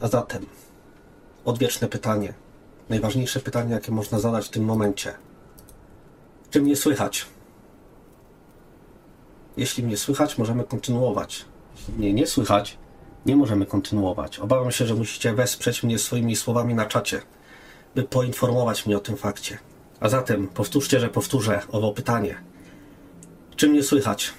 A zatem odwieczne pytanie. Najważniejsze pytanie, jakie można zadać w tym momencie. Czy mnie słychać? Jeśli mnie słychać, możemy kontynuować. Jeśli mnie nie słychać, nie możemy kontynuować. Obawiam się, że musicie wesprzeć mnie swoimi słowami na czacie, by poinformować mnie o tym fakcie. A zatem powtórzcie, że powtórzę owo pytanie. Czy mnie słychać?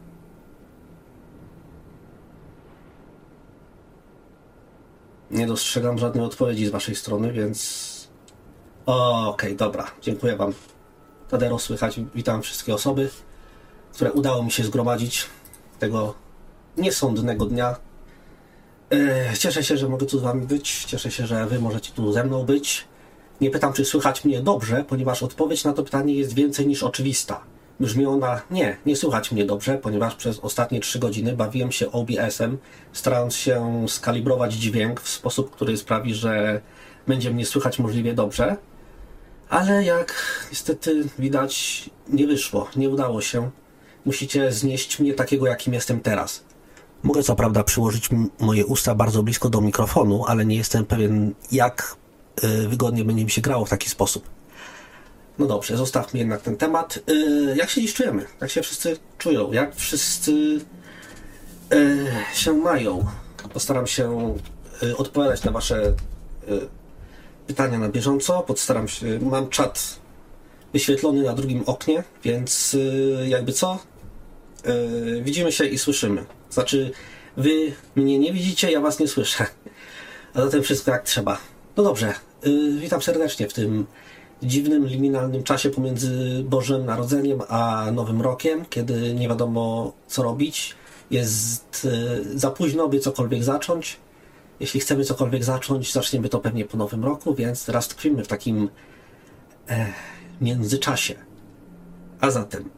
Nie dostrzegam żadnej odpowiedzi z waszej strony, więc... Okej, dobra. Dziękuję wam. Tadero słychać. Witam wszystkie osoby, które udało mi się zgromadzić tego niesądnego dnia. Cieszę się, że mogę tu z wami być. Cieszę się, że wy możecie tu ze mną być. Nie pytam, czy słychać mnie dobrze, ponieważ odpowiedź na to pytanie jest więcej niż oczywista. Brzmi ona: nie słychać mnie dobrze, ponieważ przez ostatnie 3 godziny bawiłem się OBS-em, starając się skalibrować dźwięk w sposób, który sprawi, że będzie mnie słychać możliwie dobrze. Ale jak niestety widać, nie wyszło, nie udało się. Musicie znieść mnie takiego, jakim jestem teraz. Mogę co prawda przyłożyć moje usta bardzo blisko do mikrofonu, ale nie jestem pewien, jak wygodnie będzie mi się grało w taki sposób. No dobrze, zostawmy jednak ten temat. Jak się dziś czujemy? Jak się wszyscy czują? Jak wszyscy się mają? Postaram się odpowiadać na wasze pytania na bieżąco. Mam czat wyświetlony na drugim oknie, więc jakby co? Widzimy się i słyszymy. Znaczy, wy mnie nie widzicie, ja was nie słyszę. A zatem wszystko jak trzeba. No dobrze, witam serdecznie w tym dziwnym, liminalnym czasie pomiędzy Bożym Narodzeniem a Nowym Rokiem, kiedy nie wiadomo co robić. Jest za późno, by cokolwiek zacząć. Jeśli chcemy cokolwiek zacząć, zaczniemy to pewnie po Nowym Roku, więc teraz tkwimy w takim międzyczasie. A zatem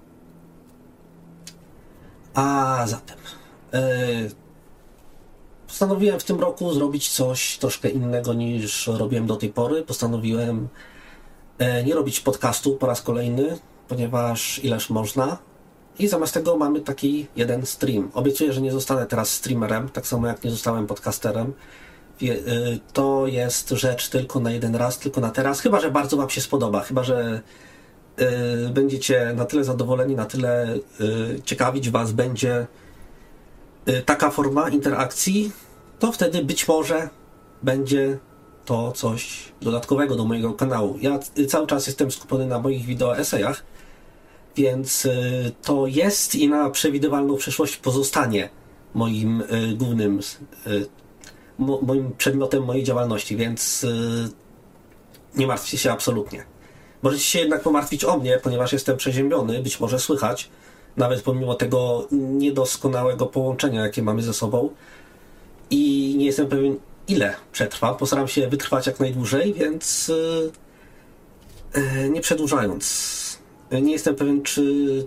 postanowiłem w tym roku zrobić coś troszkę innego niż robiłem do tej pory. Postanowiłem nie robić podcastu po raz kolejny, ponieważ ileż można. I zamiast tego mamy taki jeden stream. Obiecuję, że nie zostanę teraz streamerem, tak samo jak nie zostałem podcasterem. To jest rzecz tylko na jeden raz, tylko na teraz. Chyba że bardzo wam się spodoba, chyba że będziecie na tyle zadowoleni, na tyle ciekawić was będzie taka forma interakcji, to wtedy być może będzie to coś dodatkowego do mojego kanału. Ja cały czas jestem skupiony na moich wideo esejach, więc to jest i na przewidywalną przyszłość pozostanie moim głównym moim przedmiotem mojej działalności, więc nie martwcie się absolutnie. Możecie się jednak pomartwić o mnie, ponieważ jestem przeziębiony, być może słychać, nawet pomimo tego niedoskonałego połączenia, jakie mamy ze sobą. I nie jestem pewien, ile przetrwa. Postaram się wytrwać jak najdłużej, więc nie przedłużając. Nie jestem pewien, czy...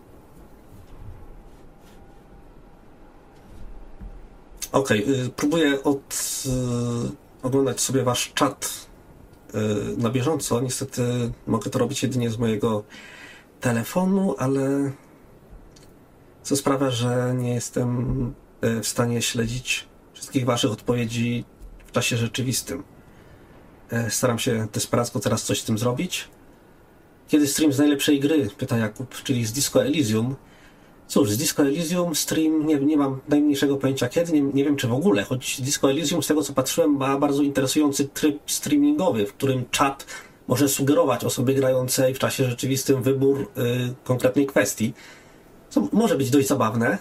Próbuję oglądać sobie wasz czat na bieżąco. Niestety mogę to robić jedynie z mojego telefonu, ale co sprawia, że nie jestem w stanie śledzić wszystkich waszych odpowiedzi w czasie rzeczywistym. Staram się desperacko teraz coś z tym zrobić. Kiedy stream z najlepszej gry? Pyta Jakub, czyli z Disco Elysium. Cóż, z Disco Elysium stream nie mam najmniejszego pojęcia kiedy, nie wiem czy w ogóle, choć Disco Elysium z tego co patrzyłem ma bardzo interesujący tryb streamingowy, w którym czat może sugerować osobie grającej w czasie rzeczywistym wybór konkretnej kwestii, co może być dość zabawne.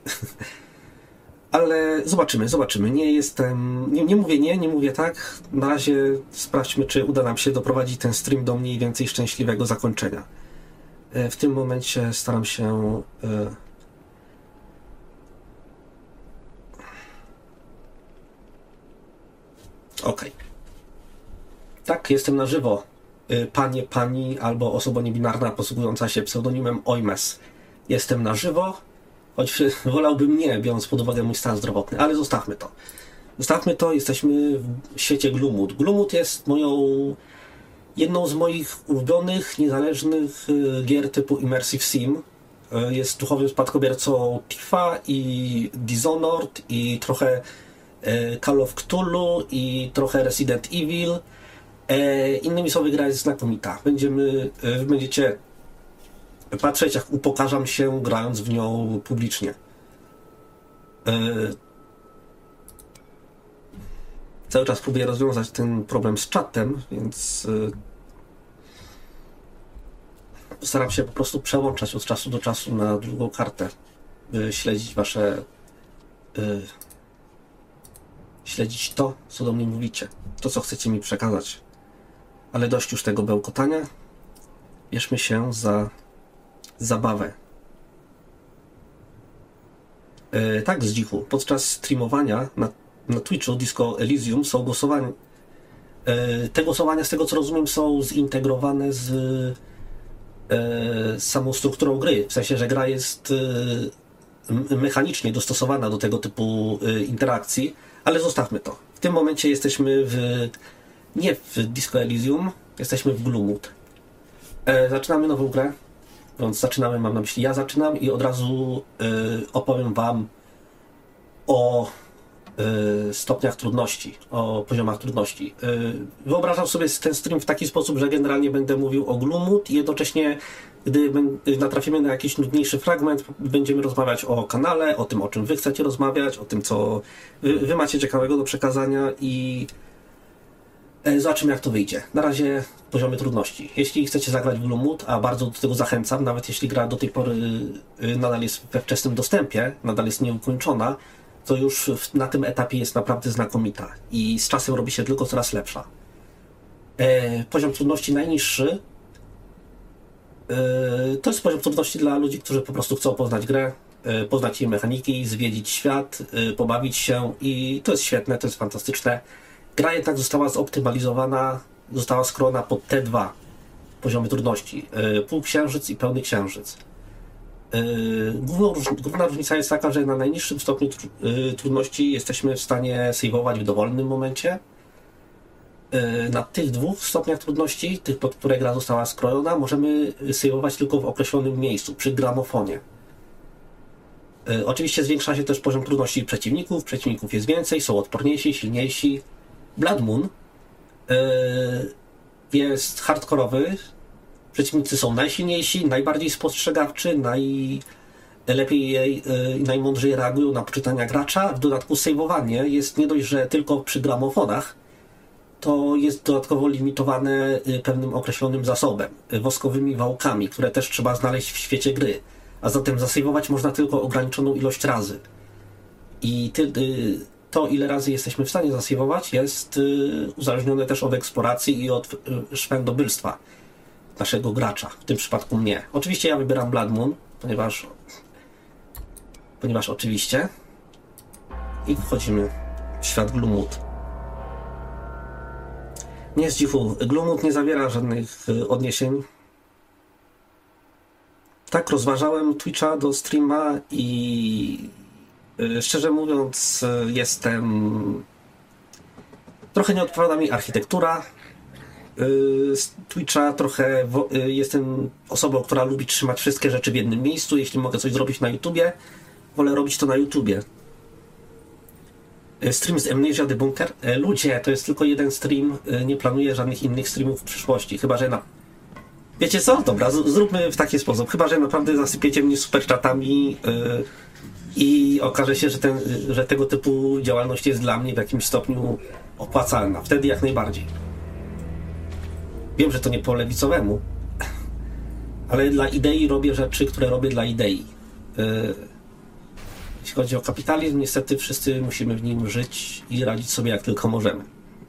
Ale zobaczymy. Nie mówię nie mówię tak. Na razie sprawdźmy, czy uda nam się doprowadzić ten stream do mniej więcej szczęśliwego zakończenia. W tym momencie staram się Tak, jestem na żywo. Panie, pani albo osoba niebinarna posługująca się pseudonimem Ojmes. Jestem na żywo, choć wolałbym nie, biorąc pod uwagę mój stan zdrowotny, ale zostawmy to. Jesteśmy w świecie Gloomwood. Gloomwood jest jedną z moich ulubionych, niezależnych gier typu Immersive Sim. Jest duchowym spadkobiercą Tifa i Dishonored i trochę Call of Cthulhu i trochę Resident Evil. Innymi słowy, gra jest znakomita. Będziecie patrzeć, jak upokarzam się grając w nią publicznie. Cały czas próbuję rozwiązać ten problem z czatem, więc staram się po prostu przełączać od czasu do czasu na drugą kartę, by śledzić śledzić to, co do mnie mówicie, to, co chcecie mi przekazać. Ale dość już tego bełkotania. Bierzmy się za zabawę. Tak, Zdzichu, podczas streamowania na Twitchu Disco Elysium są głosowania. Te głosowania, z tego co rozumiem, są zintegrowane z samą strukturą gry. W sensie, że gra jest mechanicznie dostosowana do tego typu interakcji, ale zostawmy to. W tym momencie jesteśmy nie w Disco Elysium, jesteśmy w Gloomwood. Zaczynamy nową grę, więc zaczynamy, mam na myśli, ja zaczynam i od razu opowiem wam o stopniach trudności, o poziomach trudności. Wyobrażam sobie ten stream w taki sposób, że generalnie będę mówił o Gloomwood i jednocześnie, gdy natrafimy na jakiś nudniejszy fragment, będziemy rozmawiać o kanale, o tym, o czym wy chcecie rozmawiać, o tym, co wy macie ciekawego do przekazania i zobaczymy, jak to wyjdzie. Na razie poziomy trudności. Jeśli chcecie zagrać w Gloomwood, a bardzo do tego zachęcam, nawet jeśli gra do tej pory nadal jest we wczesnym dostępie, nadal jest nieukończona, to już na tym etapie jest naprawdę znakomita i z czasem robi się tylko coraz lepsza. Poziom trudności najniższy to jest poziom trudności dla ludzi, którzy po prostu chcą poznać grę, poznać jej mechaniki, zwiedzić świat, pobawić się i to jest świetne, to jest fantastyczne. Gra jednak została zoptymalizowana, została skrojona pod te dwa poziomy trudności. Półksiężyc i pełny księżyc. Główna różnica jest taka, że na najniższym stopniu trudności jesteśmy w stanie save'ować w dowolnym momencie. Na tych dwóch stopniach trudności, tych, pod które gra została skrojona, możemy save'ować tylko w określonym miejscu, przy gramofonie. Oczywiście zwiększa się też poziom trudności przeciwników jest więcej, są odporniejsi, silniejsi. Blood Moon jest hardkorowy. Przeciwnicy są najsilniejsi, najbardziej spostrzegawczy, najlepiej i najmądrzej reagują na poczytania gracza. W dodatku save'owanie jest nie dość, że tylko przy gramofonach, to jest dodatkowo limitowane pewnym określonym zasobem, woskowymi wałkami, które też trzeba znaleźć w świecie gry. A zatem zasejwować można tylko ograniczoną ilość razy. I to, ile razy jesteśmy w stanie zasejwować, jest uzależnione też od eksploracji i od szwendobylstwa naszego gracza, w tym przypadku mnie. Oczywiście ja wybieram Blood Moon, ponieważ oczywiście i wchodzimy w świat Gloomwood. Nie, Zdzichu, Gloomwood nie zawiera żadnych odniesień. Tak, rozważałem Twitcha do streama i szczerze mówiąc trochę nie odpowiada mi architektura z Twitcha, trochę jestem osobą, która lubi trzymać wszystkie rzeczy w jednym miejscu. Jeśli mogę coś zrobić na YouTubie, wolę robić to na YouTubie. Stream z Amnesia The Bunker. Ludzie, to jest tylko jeden stream, nie planuję żadnych innych streamów w przyszłości, chyba że Wiecie co? Dobra, zróbmy w taki sposób. Chyba że naprawdę zasypiecie mnie super chatami i okaże się, że tego typu działalność jest dla mnie w jakimś stopniu opłacalna. Wtedy jak najbardziej. Wiem, że to nie po lewicowemu, ale dla idei robię rzeczy, które robię dla idei. Jeśli chodzi o kapitalizm, niestety wszyscy musimy w nim żyć i radzić sobie jak tylko możemy.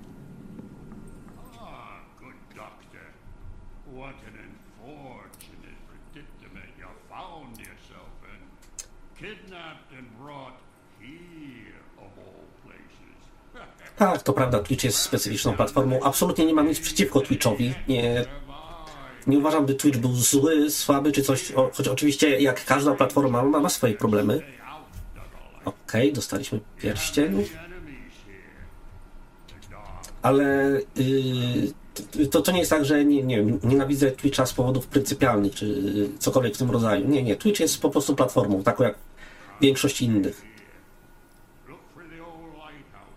Tak, to prawda, Twitch jest specyficzną platformą. Absolutnie nie mam nic przeciwko Twitchowi. Nie uważam, by Twitch był zły, słaby czy coś, choć oczywiście jak każda platforma ma swoje problemy. Okej, dostaliśmy pierścień. Ale to nie jest tak, że nienawidzę Twitcha z powodów pryncypialnych, czy cokolwiek w tym rodzaju. Nie, Twitch jest po prostu platformą, taką jak większość innych.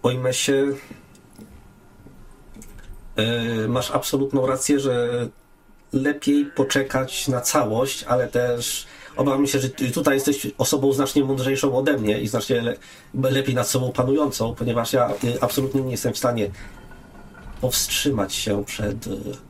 o Imesie masz absolutną rację, że lepiej poczekać na całość, ale też obawiam się, że tutaj jesteś osobą znacznie mądrzejszą ode mnie i znacznie lepiej nad sobą panującą, ponieważ ja absolutnie nie jestem w stanie powstrzymać się przed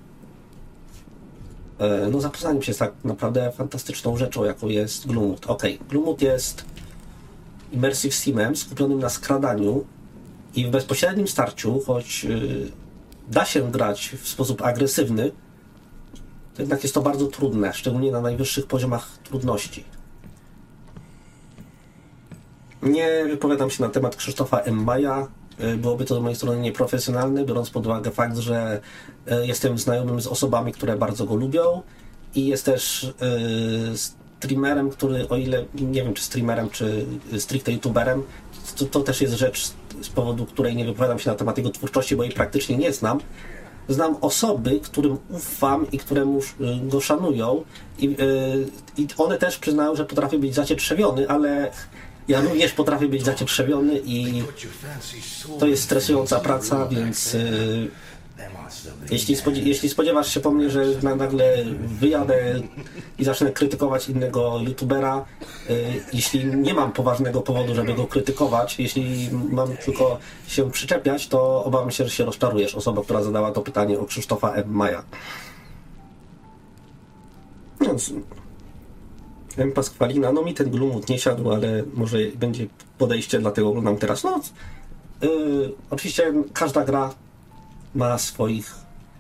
zapoznaniem się z tak naprawdę fantastyczną rzeczą, jaką jest Gloomwood. Gloomwood jest immersive simem skupionym na skradaniu i w bezpośrednim starciu, choć da się grać w sposób agresywny, to jednak jest to bardzo trudne, szczególnie na najwyższych poziomach trudności. Nie wypowiadam się na temat Krzysztofa M. Maja. Byłoby to z mojej strony nieprofesjonalne, biorąc pod uwagę fakt, że jestem znajomym z osobami, które bardzo go lubią i jest też streamerem, który, o ile nie wiem czy streamerem, czy stricte youtuberem, to też jest rzecz, z powodu której nie wypowiadam się na temat jego twórczości, bo jej praktycznie nie znam. Znam osoby, którym ufam i któremu go szanują i one też przyznają, że potrafię być zacietrzewiony, ale ja również potrafię być zacietrzewiony i to jest stresująca praca, więc jeśli spodziewasz się po mnie, że nagle wyjadę i zacznę krytykować innego youtubera, jeśli nie mam poważnego powodu, żeby go krytykować, jeśli mam tylko się przyczepiać, to obawiam się, że się rozczarujesz, osoba, która zadała to pytanie o Krzysztofa M. Maja. Więc Pasqualina, mi ten Gloomwood nie siadł, ale może będzie podejście, dlatego oglądam teraz. Oczywiście każda gra ma swoich...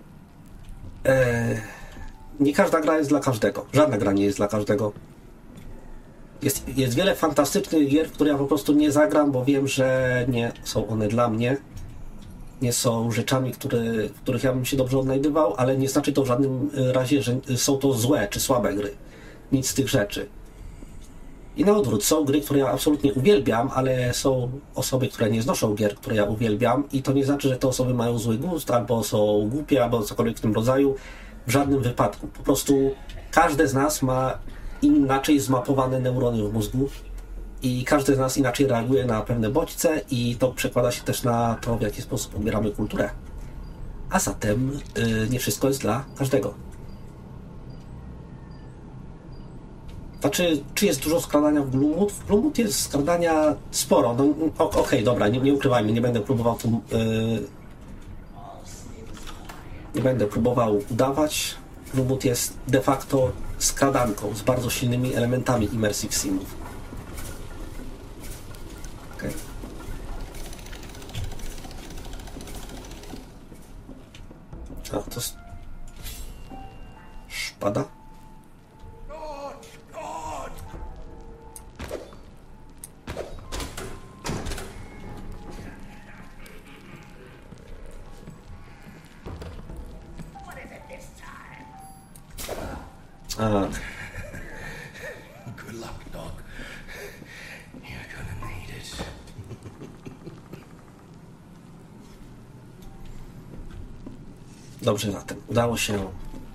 nie każda gra jest dla każdego. Żadna gra nie jest dla każdego. Jest wiele fantastycznych gier, w które ja po prostu nie zagram, bo wiem, że nie są one dla mnie. Nie są rzeczami, w których ja bym się dobrze odnajdywał, ale nie znaczy to w żadnym razie, że są to złe czy słabe gry. Nic z tych rzeczy. I na odwrót, są gry, które ja absolutnie uwielbiam, ale są osoby, które nie znoszą gier, które ja uwielbiam i to nie znaczy, że te osoby mają zły gust, albo są głupie, albo cokolwiek w tym rodzaju. W żadnym wypadku. Po prostu każdy z nas ma inaczej zmapowane neurony w mózgu i każdy z nas inaczej reaguje na pewne bodźce i to przekłada się też na to, w jaki sposób odbieramy kulturę. A zatem nie wszystko jest dla każdego. Znaczy, czy jest dużo skradania w Gloomwood? W Gloomwood jest skradania sporo. Okej, dobra, nie ukrywajmy, nie będę próbował tu... nie będę próbował udawać. Gloomwood jest de facto skradanką z bardzo silnymi elementami immersive simów. Okay. A, to jest... szpada? Good luck, dog. You're gonna need it. Dobrze, zatem udało się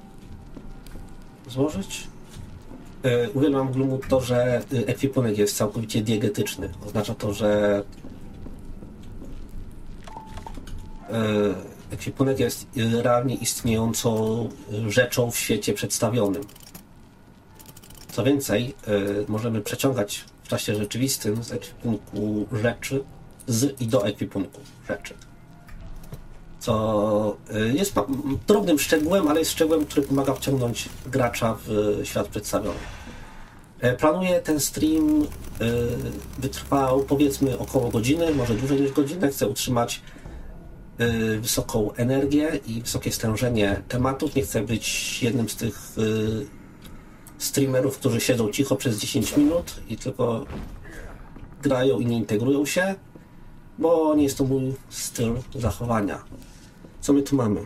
złożyć. Uwielbiam w Gloomwood to, że ekwipunek jest całkowicie diegetyczny. Oznacza to, że ekwipunek jest realnie istniejącą rzeczą w świecie przedstawionym. Co więcej, możemy przeciągać w czasie rzeczywistym z ekwipunku rzeczy i do ekwipunku rzeczy. Co jest drobnym szczegółem, ale jest szczegółem, który pomaga wciągnąć gracza w świat przedstawiony. Planuję ten stream wytrwał powiedzmy około godziny, może dłużej niż godzinę. Chcę utrzymać wysoką energię i wysokie stężenie tematów. Nie chcę być jednym z tych streamerów, którzy siedzą cicho przez 10 minut i tylko grają i nie integrują się, bo nie jest to mój styl zachowania. Co my tu mamy?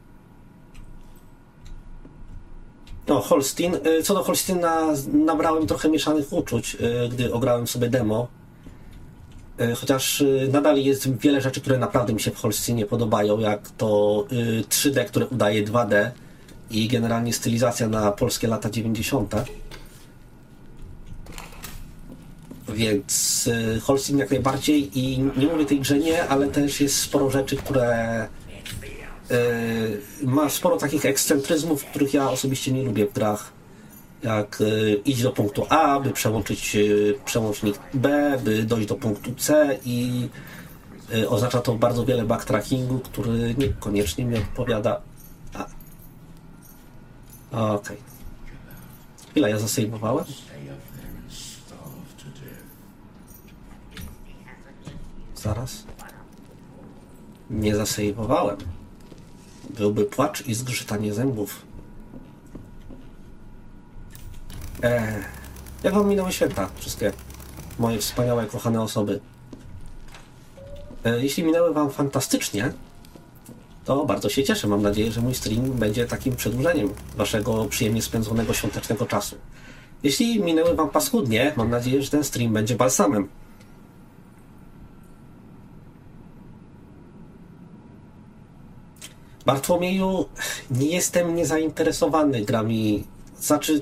Holstein. Co do Holsteina, nabrałem trochę mieszanych uczuć, gdy ograłem sobie demo. Chociaż nadal jest wiele rzeczy, które naprawdę mi się w Holsteinie podobają, jak to 3D, które udaje 2D i generalnie stylizacja na polskie lata 90. Więc Holstein jak najbardziej i nie mówię tej grze nie, ale też jest sporo rzeczy, które ma sporo takich ekscentryzmów, których ja osobiście nie lubię w grach. Jak iść do punktu A, by przełączyć przełącznik B, by dojść do punktu C i oznacza to bardzo wiele backtrackingu, który niekoniecznie mi odpowiada. Okej. Chwila, ja zasejmowałem? Zaraz. Nie zasejmowałem. Byłby płacz i zgrzytanie zębów. Jak wam minęły święta? Wszystkie moje wspaniałe, kochane osoby. Jeśli minęły wam fantastycznie, to bardzo się cieszę. Mam nadzieję, że mój stream będzie takim przedłużeniem waszego przyjemnie spędzonego świątecznego czasu. Jeśli minęły wam paskudnie, mam nadzieję, że ten stream będzie balsamem. Bartłomieju, nie jestem niezainteresowany grami. Znaczy,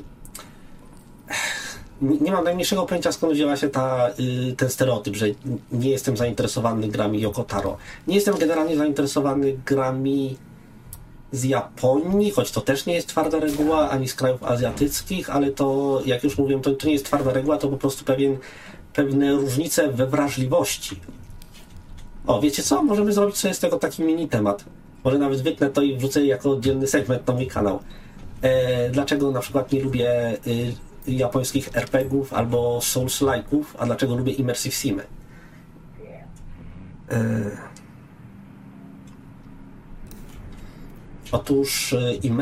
nie mam najmniejszego pojęcia, skąd wzięła się ten stereotyp, że nie jestem zainteresowany grami Yoko Taro. Nie jestem generalnie zainteresowany grami z Japonii, choć to też nie jest twarda reguła, ani z krajów azjatyckich, ale to, jak już mówiłem, to nie jest twarda reguła, to po prostu pewne różnice we wrażliwości. O, wiecie co? Możemy zrobić sobie z tego taki mini temat. Może nawet wytnę to i wrzucę jako oddzielny segment na mój kanał. Dlaczego na przykład nie lubię japońskich RPGów albo Souls-like'ów, a dlaczego lubię Immersive Simy? Otóż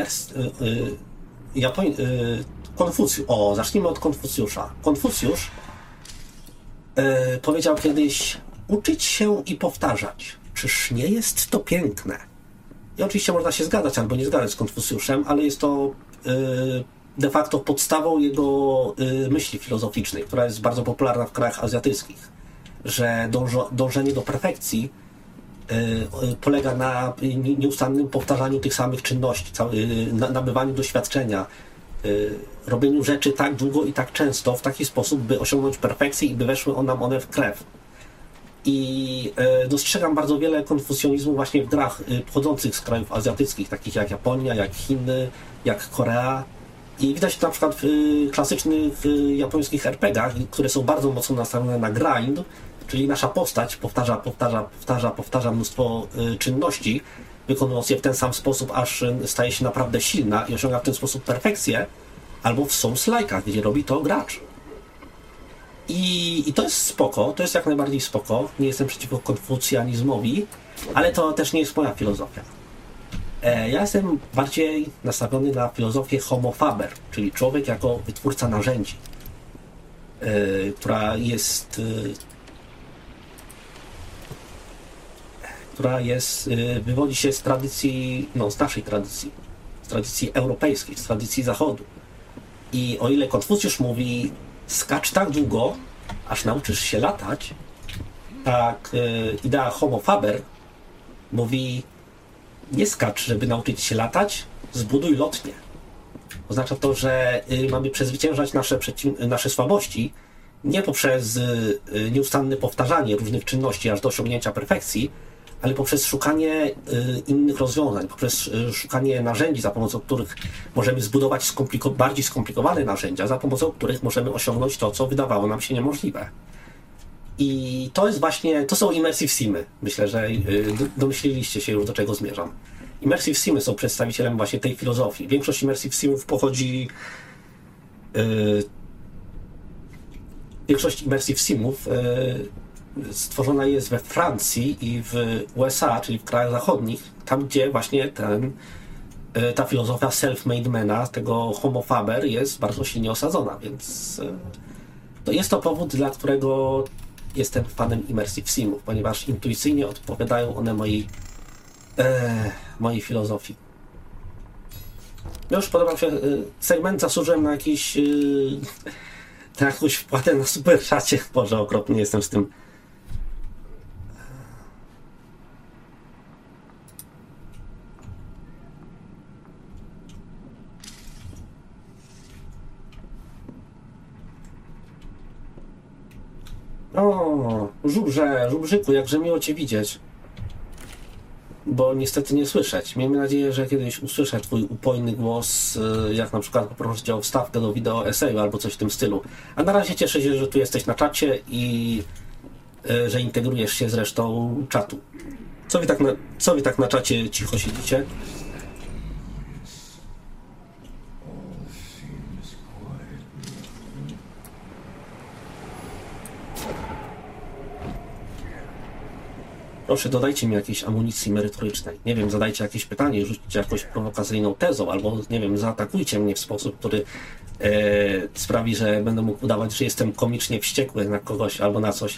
Konfucjusz. O, zacznijmy od Konfucjusza. Konfucjusz powiedział kiedyś: uczyć się i powtarzać. Czyż nie jest to piękne? I oczywiście można się zgadzać albo nie zgadzać z Konfucjuszem, ale jest to de facto podstawą jego myśli filozoficznej, która jest bardzo popularna w krajach azjatyckich, że dążenie do perfekcji polega na nieustannym powtarzaniu tych samych czynności, nabywaniu doświadczenia, robieniu rzeczy tak długo i tak często, w taki sposób, by osiągnąć perfekcję i by weszły nam one w krew. I dostrzegam bardzo wiele konfucjonizmu właśnie w grach pochodzących z krajów azjatyckich, takich jak Japonia, jak Chiny, jak Korea. I widać to na przykład w klasycznych japońskich RPGach, które są bardzo mocno nastawione na grind, czyli nasza postać powtarza mnóstwo czynności, wykonując je w ten sam sposób, aż staje się naprawdę silna i osiąga w ten sposób perfekcję, albo w Souls-like'ach, gdzie robi to gracz. I to jest spoko, to jest jak najbardziej spoko. Nie jestem przeciwko konfucjanizmowi, ale to też nie jest moja filozofia. Ja jestem bardziej nastawiony na filozofię homo faber, czyli człowiek jako wytwórca narzędzi, wywodzi się z tradycji, z naszej tradycji, z tradycji europejskiej, z tradycji Zachodu. I o ile Konfucjusz mówi: skacz tak długo, aż nauczysz się latać, tak idea homo faber mówi: nie skacz, żeby nauczyć się latać, zbuduj lotnię. Oznacza to, że mamy przezwyciężać nasze słabości nie poprzez nieustanne powtarzanie różnych czynności aż do osiągnięcia perfekcji, ale poprzez szukanie innych rozwiązań, poprzez szukanie narzędzi, za pomocą których możemy zbudować bardziej skomplikowane narzędzia, za pomocą których możemy osiągnąć to, co wydawało nam się niemożliwe. I to są Immersive Simy. Myślę, że domyśliliście się już, do czego zmierzam. Immersive Simy są przedstawicielem właśnie tej filozofii. Większość Immersive Simów Większość Immersive Simów stworzona jest we Francji i w USA, czyli w krajach zachodnich, tam gdzie właśnie ta filozofia self-made mana, tego homo faber, jest bardzo silnie osadzona, więc to jest to powód, dla którego jestem fanem Immersive Simów, ponieważ intuicyjnie odpowiadają one mojej filozofii. Już podobał się segment, zasłużyłem na jakąś wpłatę na super czacie. Boże, okropnie jestem z tym. O, żubrzyku, jakże miło cię widzieć. Bo niestety nie słyszeć. Miejmy nadzieję, że kiedyś usłyszę twój upojny głos, jak na przykład poprosić o wstawkę do wideo eseju albo coś w tym stylu. A na razie cieszę się, że tu jesteś na czacie i że integrujesz się z resztą czatu. Co wy tak na czacie cicho siedzicie? Proszę, dodajcie mi jakiejś amunicji merytorycznej. Nie wiem, zadajcie jakieś pytanie, rzućcie jakąś prowokacyjną tezą, albo, nie wiem, zaatakujcie mnie w sposób, który sprawi, że będę mógł udawać, że jestem komicznie wściekły na kogoś albo na coś.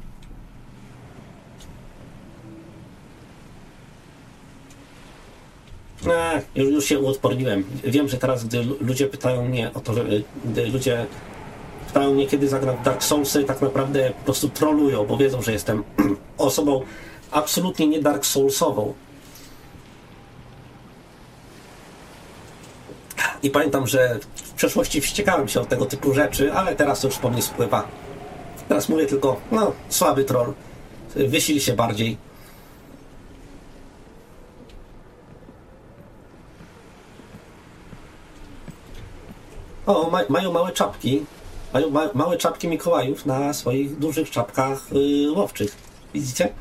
Już się uodporniłem. Wiem, że teraz, gdy ludzie pytają mnie o to, gdy ludzie pytają mnie, kiedy zagram w Dark Soulsy, tak naprawdę po prostu trolują, bo wiedzą, że jestem osobą absolutnie nie Dark Soulsową. I pamiętam, że w przeszłości wściekałem się o tego typu rzeczy, ale teraz to już po mnie spływa. Teraz mówię tylko, no, słaby troll. Wysil się bardziej. O, mają małe czapki. Mają małe czapki Mikołajów na swoich dużych czapkach łowczych. Widzicie?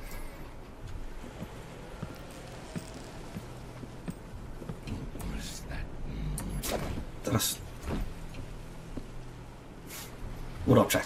Teraz urocze.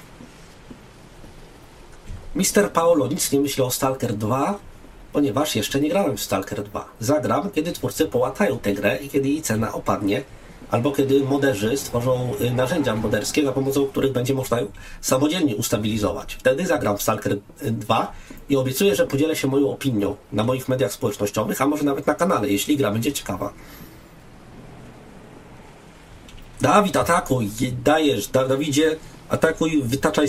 Mister Paolo nic nie myśli o Stalker 2, ponieważ jeszcze nie grałem w Stalker 2. Zagram, kiedy twórcy połatają tę grę i kiedy jej cena opadnie, albo kiedy moderzy stworzą narzędzia moderskie, za pomocą których będzie można ją samodzielnie ustabilizować. Wtedy zagram w Stalker 2 i obiecuję, że podzielę się moją opinią na moich mediach społecznościowych, a może nawet na kanale, jeśli gra będzie ciekawa. Dawid, atakuj! Dajesz, Dawidzie, atakuj, wytaczaj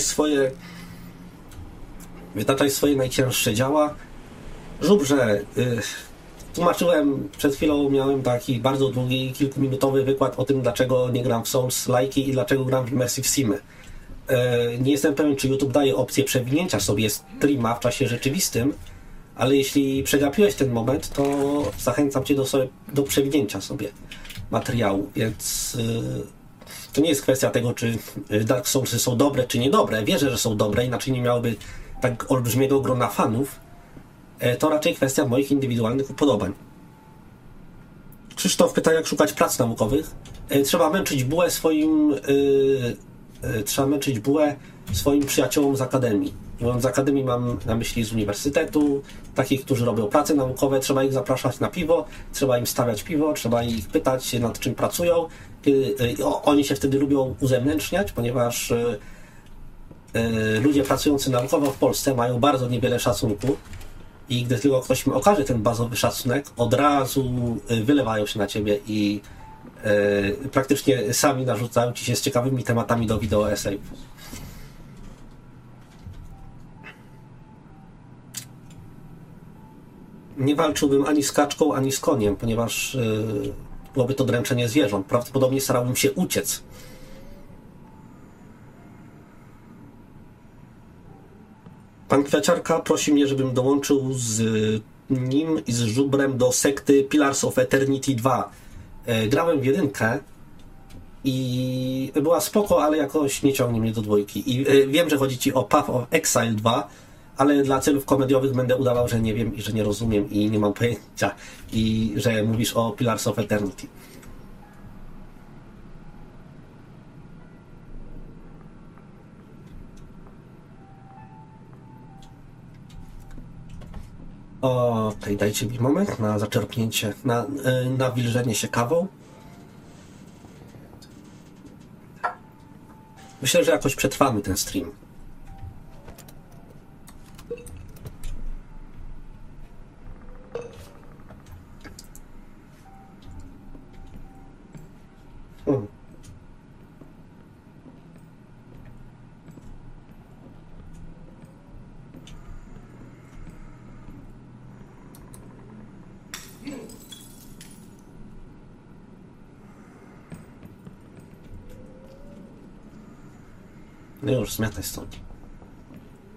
swoje najcięższe działa. Żubrze, tłumaczyłem, przed chwilą miałem taki bardzo długi, kilkuminutowy wykład o tym, dlaczego nie gram w Souls-like'i i dlaczego gram w Immersive Simy. Nie jestem pewien, czy YouTube daje opcję przewinięcia sobie streama w czasie rzeczywistym, ale jeśli przegapiłeś ten moment, to zachęcam cię do przewinięcia sobie materiału, więc to nie jest kwestia tego, czy Dark Soulsy są dobre, czy niedobre. Wierzę, że są dobre, inaczej nie miałyby tak olbrzymiego grona fanów. To raczej kwestia moich indywidualnych upodobań. Krzysztof pyta, jak szukać prac naukowych. Trzeba męczyć bułę swoim przyjaciołom z akademii. Mówiąc z akademii, mam na myśli z uniwersytetu, takich, którzy robią prace naukowe, trzeba ich zapraszać na piwo, trzeba im stawiać piwo, trzeba ich pytać, nad czym pracują. Oni się wtedy lubią uzewnętrzniać, ponieważ ludzie pracujący naukowo w Polsce mają bardzo niewiele szacunku i gdy tylko ktoś im okaże ten bazowy szacunek, od razu wylewają się na ciebie i praktycznie sami narzucają ci się z ciekawymi tematami do wideo esej. Nie walczyłbym ani z kaczką, ani z koniem, ponieważ byłoby to dręczenie zwierząt. Prawdopodobnie starałbym się uciec. Pan Kwiaciarka prosi mnie, żebym dołączył z nim i z Żubrem do sekty Pillars of Eternity 2. Grałem w jedynkę i była spoko, ale jakoś nie ciągnie mnie do dwójki. I wiem, że chodzi ci o Path of Exile 2, ale dla celów komediowych będę udawał, że nie wiem i że nie rozumiem i nie mam pojęcia i że mówisz o Pillars of Eternity. Okej, dajcie mi moment na zaczerpnięcie, na nawilżenie się kawą. Myślę, że jakoś przetrwamy ten stream. No już, zmiataj stąd.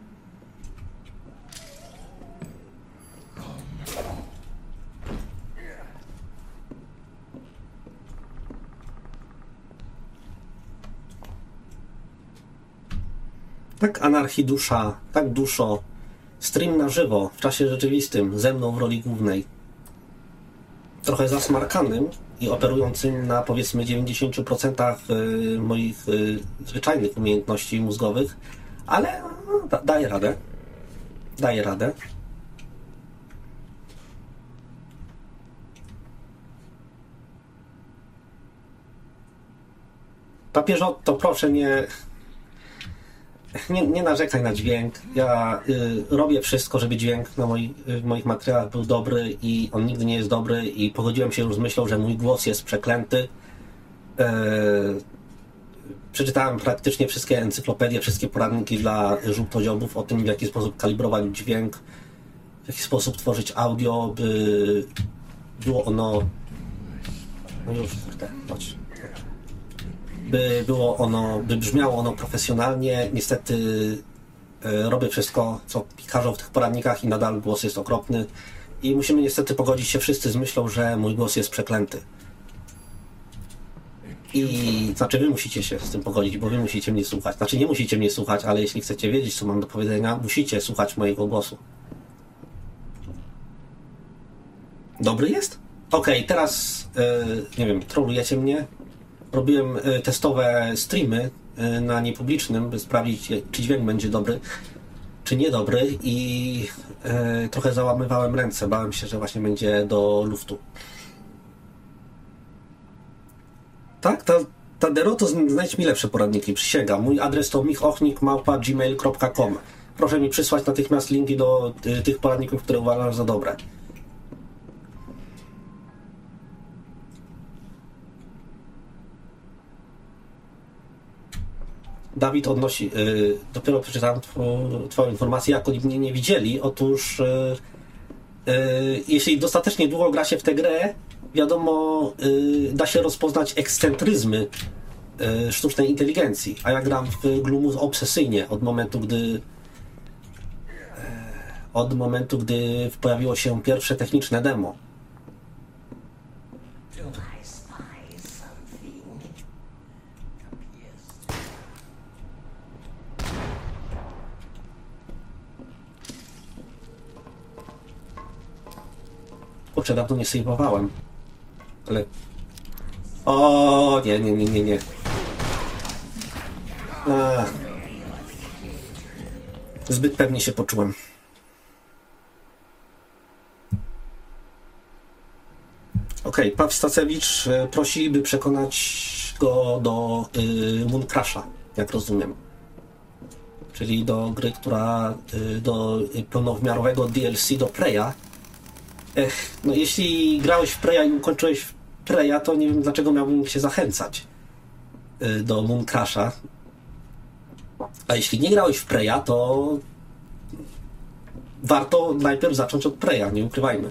tak Anarchidusza, tak Duszo, stream na żywo, w czasie rzeczywistym, ze mną w roli głównej. Trochę zasmarkanym i operującym na powiedzmy 90% moich zwyczajnych umiejętności mózgowych, ale daję radę. Daję radę. Papieżotto, proszę nie narzekaj na dźwięk. Ja robię wszystko, żeby dźwięk w moich materiałach był dobry i on nigdy nie jest dobry i pogodziłem się już z myślą, że mój głos jest przeklęty. Przeczytałem praktycznie wszystkie encyklopedie, wszystkie poradniki dla żółtodziobów o tym, w jaki sposób kalibrować dźwięk, w jaki sposób tworzyć audio, by było ono... No już, chodź. By brzmiało ono profesjonalnie. Niestety robię wszystko, co każą w tych poradnikach i nadal głos jest okropny. I musimy niestety pogodzić się wszyscy z myślą, że mój głos jest przeklęty. I znaczy wy musicie się z tym pogodzić, bo wy musicie mnie słuchać. Znaczy nie musicie mnie słuchać, ale jeśli chcecie wiedzieć, co mam do powiedzenia, musicie słuchać mojego głosu. Dobry jest? Okej, teraz nie wiem, trolujecie mnie. Robiłem testowe streamy na niepublicznym, by sprawdzić, czy dźwięk będzie dobry, czy niedobry i trochę załamywałem ręce. Bałem się, że właśnie będzie do luftu. Tak? Tadero, to znajdź mi lepsze poradniki, przysięgam. Mój adres to michochnik@gmail.com. Proszę mi przysłać natychmiast linki do tych poradników, które uważasz za dobre. Dawid odnosi, dopiero przeczytałem twoją informację, jak oni mnie nie widzieli. Otóż jeśli dostatecznie długo gra się w tę grę, wiadomo, da się rozpoznać ekscentryzmy sztucznej inteligencji, a ja gram w Gloomwood obsesyjnie od momentu, gdy pojawiło się pierwsze techniczne demo. Kurczę, dawno nie sejwowałem. Ale... O, nie. Zbyt pewnie się poczułem. Okej, Paweł Stacewicz prosi, by przekonać go do Mooncrasha, jak rozumiem. Czyli do gry, do pełnowymiarowego DLC do Preya. No jeśli grałeś w Preya i ukończyłeś Preya, to nie wiem, dlaczego miałbym się zachęcać do Mooncrasha. A jeśli nie grałeś w Preya, to warto najpierw zacząć od Preya, nie ukrywajmy.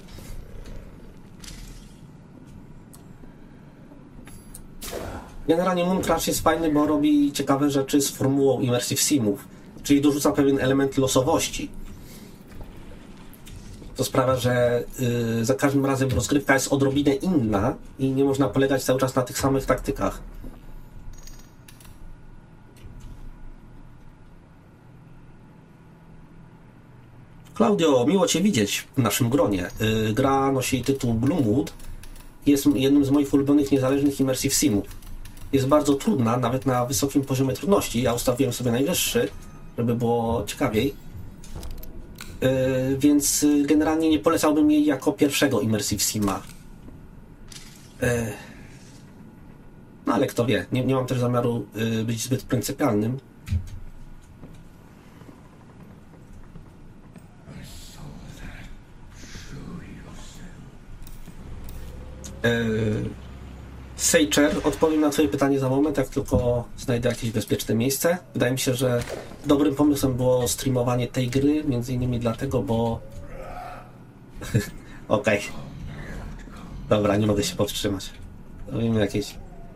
Generalnie Mooncrash jest fajny, bo robi ciekawe rzeczy z formułą Immersive Simów, czyli dorzuca pewien element losowości. To sprawia, że za każdym razem rozgrywka jest odrobinę inna i nie można polegać cały czas na tych samych taktykach. Klaudio, miło Cię widzieć w naszym gronie. Gra nosi tytuł Gloomwood. Jest jednym z moich ulubionych niezależnych immersive simów. Jest bardzo trudna, nawet na wysokim poziomie trudności. Ja ustawiłem sobie najwyższy, żeby było ciekawiej. Więc generalnie nie polecałbym jej jako pierwszego immersive sima. No ale kto wie, nie mam też zamiaru być zbyt pryncypialnym. Seicher, odpowiem na Twoje pytanie za moment, jak tylko znajdę jakieś bezpieczne miejsce. Wydaje mi się, że dobrym pomysłem było streamowanie tej gry, między innymi dlatego, bo... Okej. Dobra, nie mogę się powstrzymać. Robimy jakieś...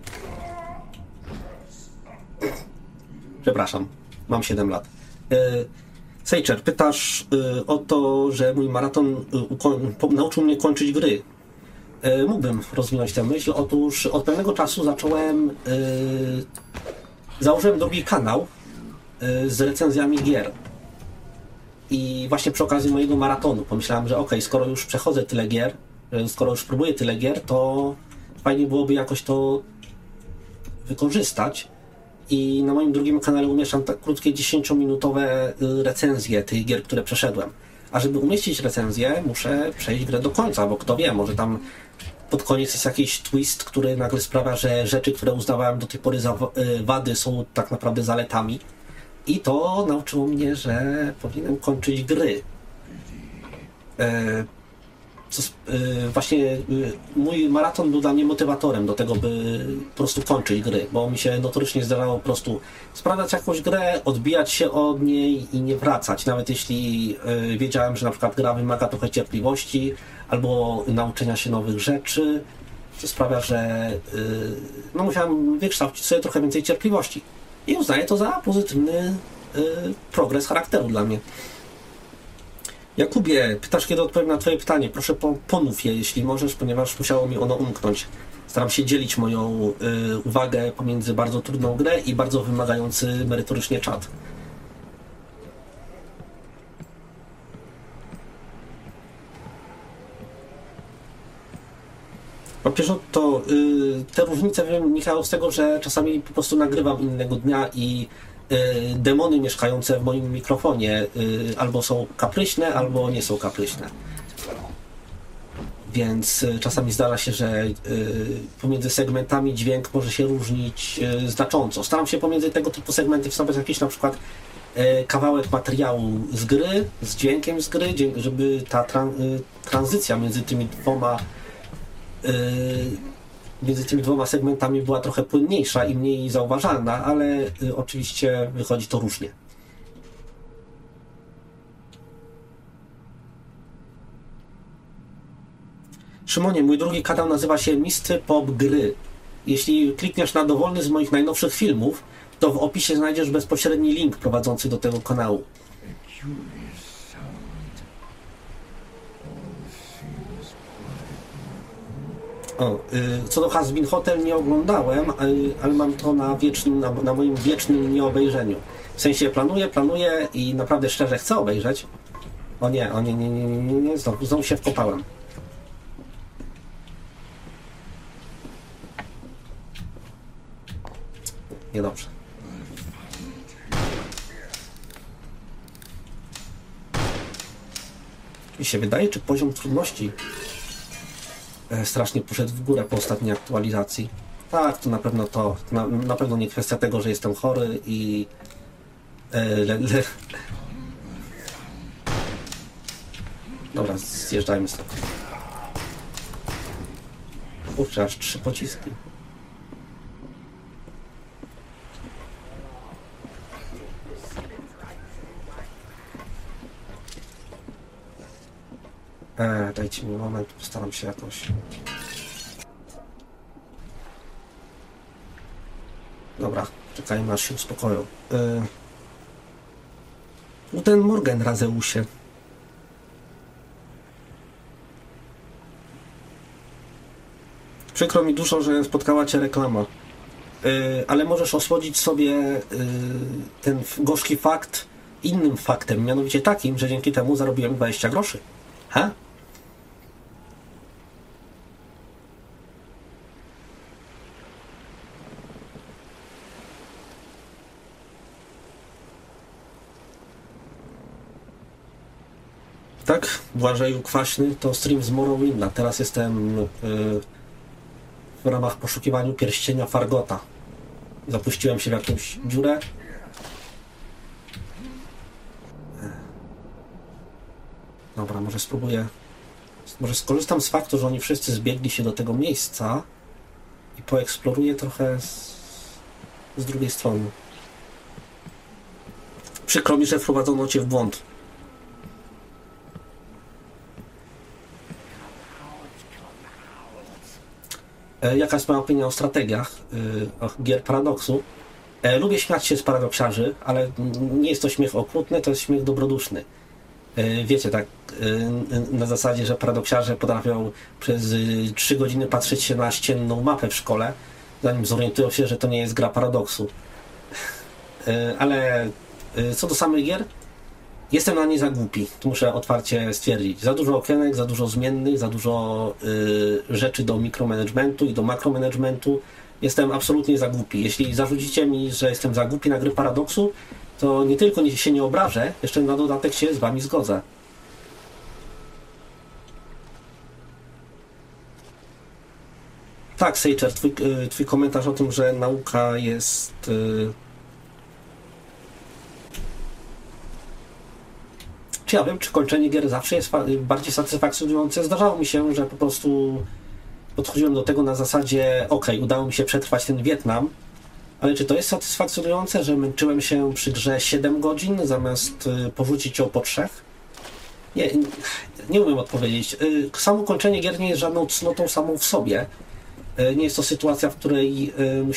Przepraszam, mam 7 lat. Seicher, pytasz o to, że mój maraton nauczył mnie kończyć gry. Mógłbym rozwinąć tę myśl. Otóż od pewnego czasu założyłem drugi kanał z recenzjami gier. I właśnie przy okazji mojego maratonu pomyślałem, że okej, skoro już przechodzę tyle gier, skoro już próbuję tyle gier, to fajnie byłoby jakoś to wykorzystać. I na moim drugim kanale umieszczam tak krótkie 10-minutowe recenzje tych gier, które przeszedłem. A żeby umieścić recenzję, muszę przejść grę do końca, bo kto wie, może tam pod koniec jest jakiś twist, który nagle sprawia, że rzeczy, które uznawałem do tej pory za wady, są tak naprawdę zaletami. I to nauczyło mnie, że powinienem kończyć gry. Właśnie mój maraton był dla mnie motywatorem do tego, by po prostu kończyć gry, bo mi się notorycznie zdarzało po prostu sprawdzać jakąś grę, odbijać się od niej i nie wracać, nawet jeśli wiedziałem, że na przykład gra wymaga trochę cierpliwości albo nauczenia się nowych rzeczy, co sprawia, że no musiałem wykształcić sobie trochę więcej cierpliwości i uznaję to za pozytywny progres charakteru dla mnie. Jakubie, pytasz, kiedy odpowiem na twoje pytanie. Proszę ponów je, jeśli możesz, ponieważ musiało mi ono umknąć. Staram się dzielić moją uwagę pomiędzy bardzo trudną grę i bardzo wymagający merytorycznie czat. Po pierwsze, to te różnice wynikają z tego, że czasami po prostu nagrywam innego dnia i demony mieszkające w moim mikrofonie albo są kapryśne, albo nie są kapryśne. Więc czasami zdarza się, że pomiędzy segmentami dźwięk może się różnić znacząco. Staram się pomiędzy tego typu segmenty wstawiać jakiś na przykład kawałek materiału z gry, z dźwiękiem z gry, żeby ta tranzycja między tymi dwoma segmentami była trochę płynniejsza i mniej zauważalna, ale oczywiście wychodzi to różnie. Szymonie, mój drugi kanał nazywa się Mistry Pop Gry. Jeśli klikniesz na dowolny z moich najnowszych filmów, to w opisie znajdziesz bezpośredni link prowadzący do tego kanału. Co do Has Been Hotel nie oglądałem, ale mam to na moim wiecznym nieobejrzeniu. W sensie planuję i naprawdę szczerze chcę obejrzeć. O nie, znowu się wkopałem. Niedobrze. Mi się wydaje, czy poziom trudności strasznie poszedł w górę po ostatniej aktualizacji. Tak, to na pewno na pewno nie kwestia tego, że jestem chory i Dobra, zjeżdżajmy stąd. Kurczę, aż 3 pociski. Dajcie mi moment, postaram się jakoś. Dobra, czekajmy aż się uspokoją. Guten Morgen, Razeusie. Przykro mi dużo, że spotkała cię reklama. Ale możesz osłodzić sobie ten gorzki fakt innym faktem, mianowicie takim, że dzięki temu zarobiłem 20 groszy. Ha? Tak, Błażeju Kwaśny, to stream z Morrowinda. Teraz jestem w ramach poszukiwania pierścienia Fargota. Zapuściłem się w jakąś dziurę. Dobra, może spróbuję. Może skorzystam z faktu, że oni wszyscy zbiegli się do tego miejsca i poeksploruję trochę z drugiej strony. Przykro mi, że wprowadzono cię w błąd. Jaka jest moja opinia o strategiach gier Paradoksu? Lubię śmiać się z paradoksiarzy, ale nie jest to śmiech okrutny, to jest śmiech dobroduszny. Wiecie, tak na zasadzie, że paradoksiarze potrafią przez 3 godziny patrzeć się na ścienną mapę w szkole, zanim zorientują się, że to nie jest gra Paradoksu. Ale Co do samych gier, jestem na nie za głupi, to muszę otwarcie stwierdzić. Za dużo okienek, za dużo zmiennych, za dużo rzeczy do mikromanagementu i do makromanagementu. Jestem absolutnie za głupi. Jeśli zarzucicie mi, że jestem za głupi na gry Paradoksu, to nie tylko się nie obrażę, jeszcze na dodatek się z wami zgodzę. Tak, Sejczer, twój komentarz o tym, że nauka jest... Czy ja wiem, czy kończenie gier zawsze jest bardziej satysfakcjonujące? Zdarzało mi się, że po prostu podchodziłem do tego na zasadzie udało mi się przetrwać ten Wietnam, ale czy to jest satysfakcjonujące, że męczyłem się przy grze 7 godzin zamiast porzucić ją po 3? Nie umiem odpowiedzieć. Samo kończenie gier nie jest żadną cnotą samą w sobie. Nie jest to sytuacja, w której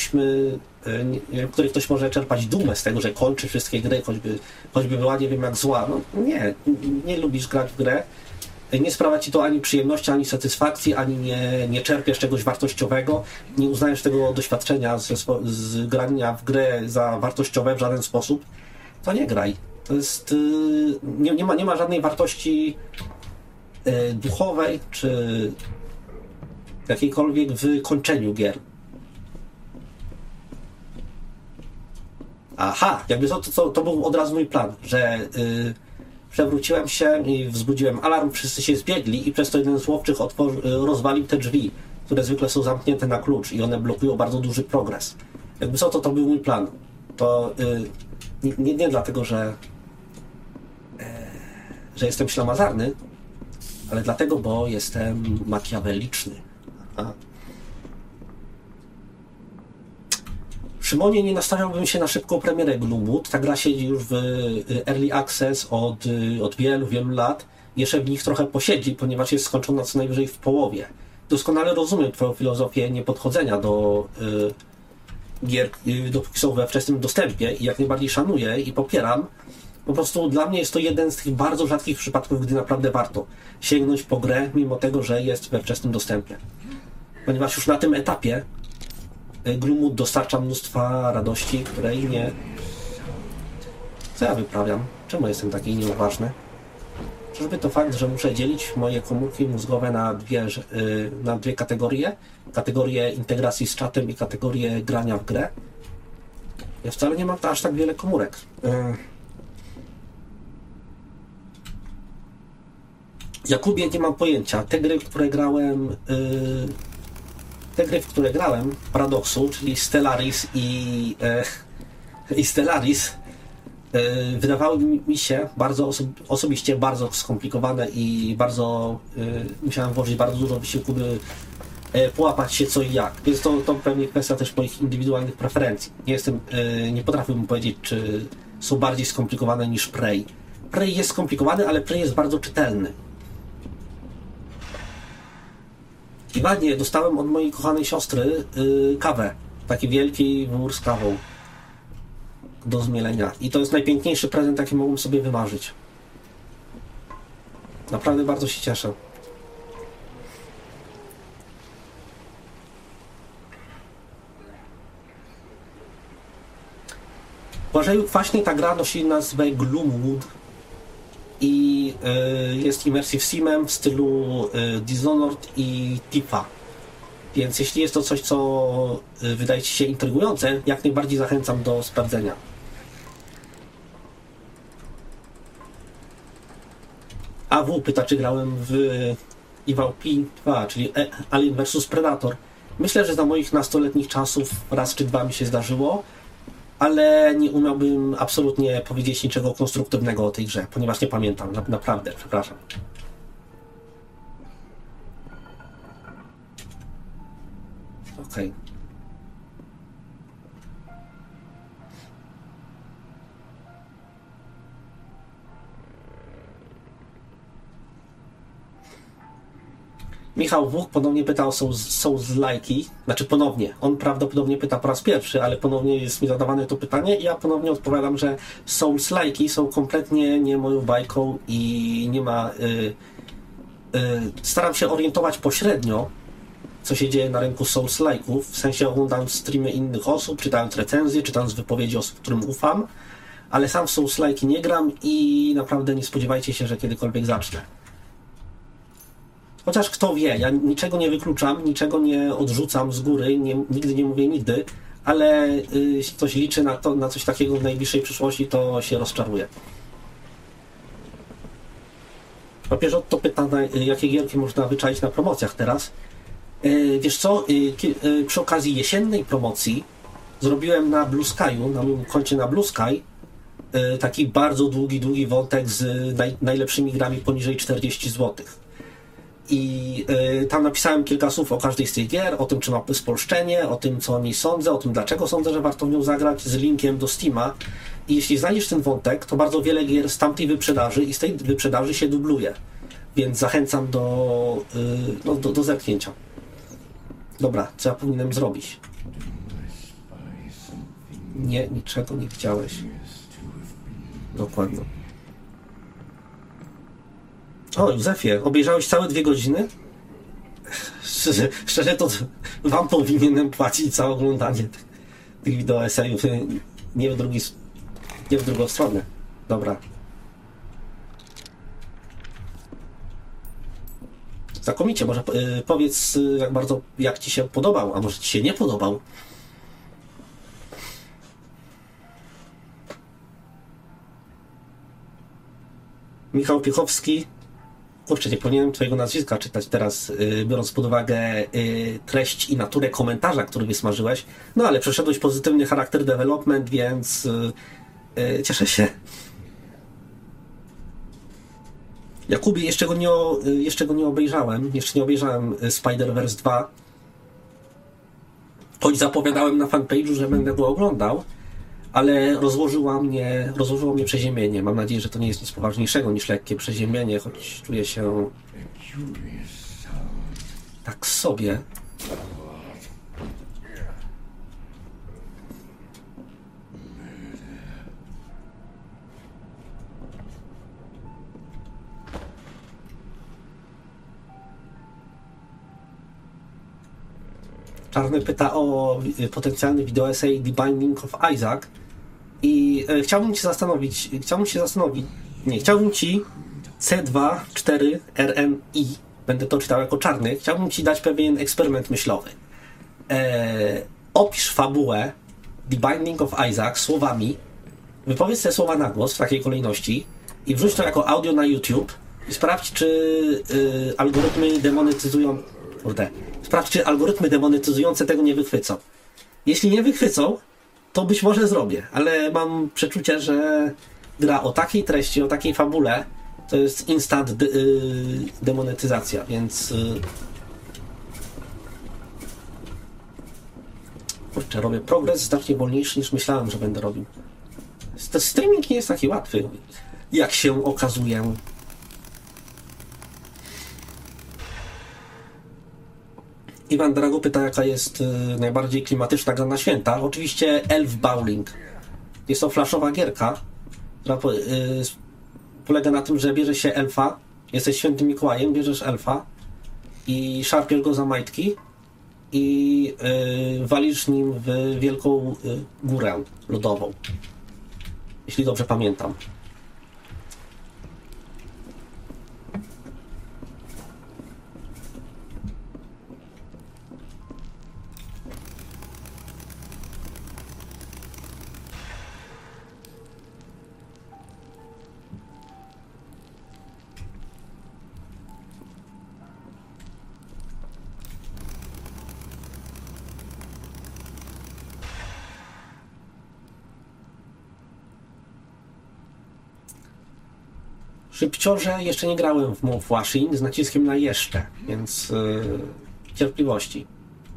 w której ktoś może czerpać dumę z tego, że kończy wszystkie gry, choćby była nie wiem jak zła. No, nie lubisz grać w grę. Nie sprawia ci to ani przyjemności, ani satysfakcji, ani nie czerpiesz czegoś wartościowego, nie uznajesz tego doświadczenia z grania w grę za wartościowe w żaden sposób, to nie graj. To jest... Nie ma żadnej wartości duchowej, czy jakiejkolwiek w kończeniu gier. Aha, jakby to był od razu mój plan, że przewróciłem się i wzbudziłem alarm, wszyscy się zbiegli i przez to jeden z łowczych rozwalił te drzwi, które zwykle są zamknięte na klucz i one blokują bardzo duży progres. Jakby to był mój plan. To nie dlatego, że jestem ślamazarny, ale dlatego, bo jestem makiaweliczny. Aha. Szymonie, nie nastawiałbym się na szybką premierę Gloomwood. Ta gra siedzi już w Early Access od wielu, wielu lat. Jeszcze w nich trochę posiedzi, ponieważ jest skończona co najwyżej w połowie. Doskonale rozumiem twoją filozofię niepodchodzenia do gier, dopóki są we wczesnym dostępie i jak najbardziej szanuję i popieram. Po prostu dla mnie jest to jeden z tych bardzo rzadkich przypadków, gdy naprawdę warto sięgnąć po grę, mimo tego, że jest we wczesnym dostępie. Ponieważ już na tym etapie Gloomwood dostarcza mnóstwa radości, której nie... Co ja wyprawiam? Czemu jestem taki nieuważny? Czyżby to fakt, że muszę dzielić moje komórki mózgowe na dwie kategorie? Kategorię integracji z czatem i kategorię grania w grę? Ja wcale nie mam aż tak wiele komórek. Jakubie, nie mam pojęcia. Te gry, w które grałem, Paradoksu, czyli Stellaris i Stellaris, wydawały mi się osobiście bardzo skomplikowane i bardzo musiałem włożyć bardzo dużo wysiłku, by połapać się co i jak. Więc to pewnie kwestia też moich indywidualnych preferencji. Nie potrafiłbym powiedzieć, czy są bardziej skomplikowane niż Prey. Prey jest skomplikowany, ale Prey jest bardzo czytelny. Iwanie, dostałem od mojej kochanej siostry kawę. Taki wielki wór z kawą do zmielenia. I to jest najpiękniejszy prezent, jaki mogłem sobie wymarzyć. Naprawdę bardzo się cieszę. Błażeju Kwaśnie, ta gra nosi nazwę Gloomwood i jest immersive simem w stylu Dishonored i Tifa. Więc jeśli jest to coś, co wydaje ci się intrygujące, jak najbardziej zachęcam do sprawdzenia. AW pyta, czy grałem w EVP 2, czyli Alien vs Predator. Myślę, że za moich nastoletnich czasów raz czy dwa mi się zdarzyło, ale nie umiałbym absolutnie powiedzieć niczego konstruktywnego o tej grze, ponieważ nie pamiętam. Naprawdę, przepraszam. Okej. Michał Wuch ponownie pyta o Souls-like'i. Znaczy ponownie. On prawdopodobnie pyta po raz pierwszy, ale ponownie jest mi zadawane to pytanie i ja ponownie odpowiadam, że Souls-like'i są kompletnie nie moją bajką i nie ma... staram się orientować pośrednio, co się dzieje na rynku Souls-like'ów. W sensie oglądając streamy innych osób, czytając recenzje, czytając wypowiedzi osób, którym ufam, ale sam w Souls-like'i nie gram i naprawdę nie spodziewajcie się, że kiedykolwiek zacznę. Chociaż kto wie, ja niczego nie wykluczam, niczego nie odrzucam z góry, nigdy nie mówię nigdy, ale jeśli ktoś liczy na coś takiego w najbliższej przyszłości, to się rozczaruje. Papież to pyta, jakie gierki można wyczaić na promocjach teraz. Wiesz co, przy okazji jesiennej promocji zrobiłem na Blue Sky'u, na moim koncie na Blue Sky, taki bardzo długi wątek z najlepszymi grami poniżej 40 zł. I tam napisałem kilka słów o każdej z tych gier, o tym, czy ma spolszczenie, o tym, co o niej sądzę, o tym, dlaczego sądzę, że warto w nią zagrać, z linkiem do Steama. I jeśli znajdziesz ten wątek, to bardzo wiele gier z tamtej wyprzedaży i z tej wyprzedaży się dubluje. Więc zachęcam do zerknięcia. Dobra, co ja powinienem zrobić? Nie, niczego nie chciałeś. Dokładnie. O, Józefie, obejrzałeś całe 2 godziny? Szczerze to wam powinienem płacić za oglądanie tych wideo esejów, nie w drugą stronę. Dobra. Znakomicie, może powiedz jak ci się podobał, a może ci się nie podobał. Michał Piechowski. Kurczę, nie powinienem twojego nazwiska czytać teraz, biorąc pod uwagę treść i naturę komentarza, który wysmażyłeś. No ale przeszedłeś pozytywny charakter development, więc cieszę się. Jakubie, jeszcze go nie obejrzałem. Jeszcze nie obejrzałem Spider-Verse 2. Choć zapowiadałem na fanpage'u, że będę go oglądał, ale rozłożyło mnie przeziębienie. Mam nadzieję, że to nie jest nic poważniejszego niż lekkie przeziębienie, choć czuję się tak sobie. Czarny pyta o potencjalny wideoesej The Binding of Isaac i chciałbym ci C24RMI, będę to czytał jako czarny, chciałbym ci dać pewien eksperyment myślowy. Opisz fabułę The Binding of Isaac słowami, wypowiedz te słowa na głos w takiej kolejności i wrzuć to jako audio na YouTube i sprawdź, czy algorytmy demonetyzujące tego nie wychwycą. Jeśli nie wychwycą, to być może zrobię, ale mam przeczucie, że gra o takiej treści, o takiej fabule to jest instant demonetyzacja, więc kurczę, robię progres znacznie wolniejszy niż myślałem, że będę robił. Streaming nie jest taki łatwy, jak się okazuje. Iwan Drago pyta, jaka jest najbardziej klimatyczna gra na święta. Oczywiście Elf Bowling. Jest to flashowa gierka, która polega na tym, że bierze się elfa, jesteś świętym Mikołajem, bierzesz elfa i szarpiesz go za majtki i walisz nim w wielką górę lodową. Jeśli dobrze pamiętam. Szybciorze jeszcze nie grałem w Mouth Washing z naciskiem na jeszcze, więc cierpliwości.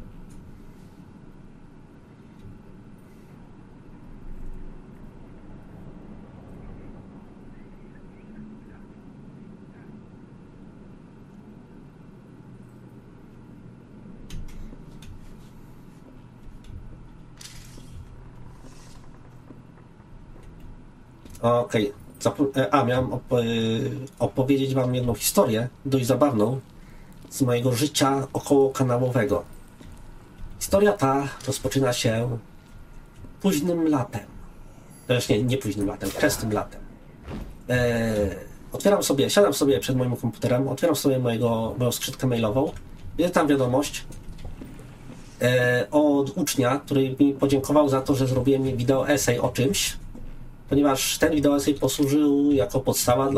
Okej. Miałem opowiedzieć wam jedną historię, dość zabawną, z mojego życia okołokanałowego. Historia ta rozpoczyna się późnym latem. Zresztą nie późnym latem, wczesnym latem. Siadam sobie przed moim komputerem, otwieram sobie moją skrzynkę mailową, widzę tam wiadomość od ucznia, który mi podziękował za to, że zrobiłem wideo essay o czymś, ponieważ ten wideo essay posłużył jako podstawa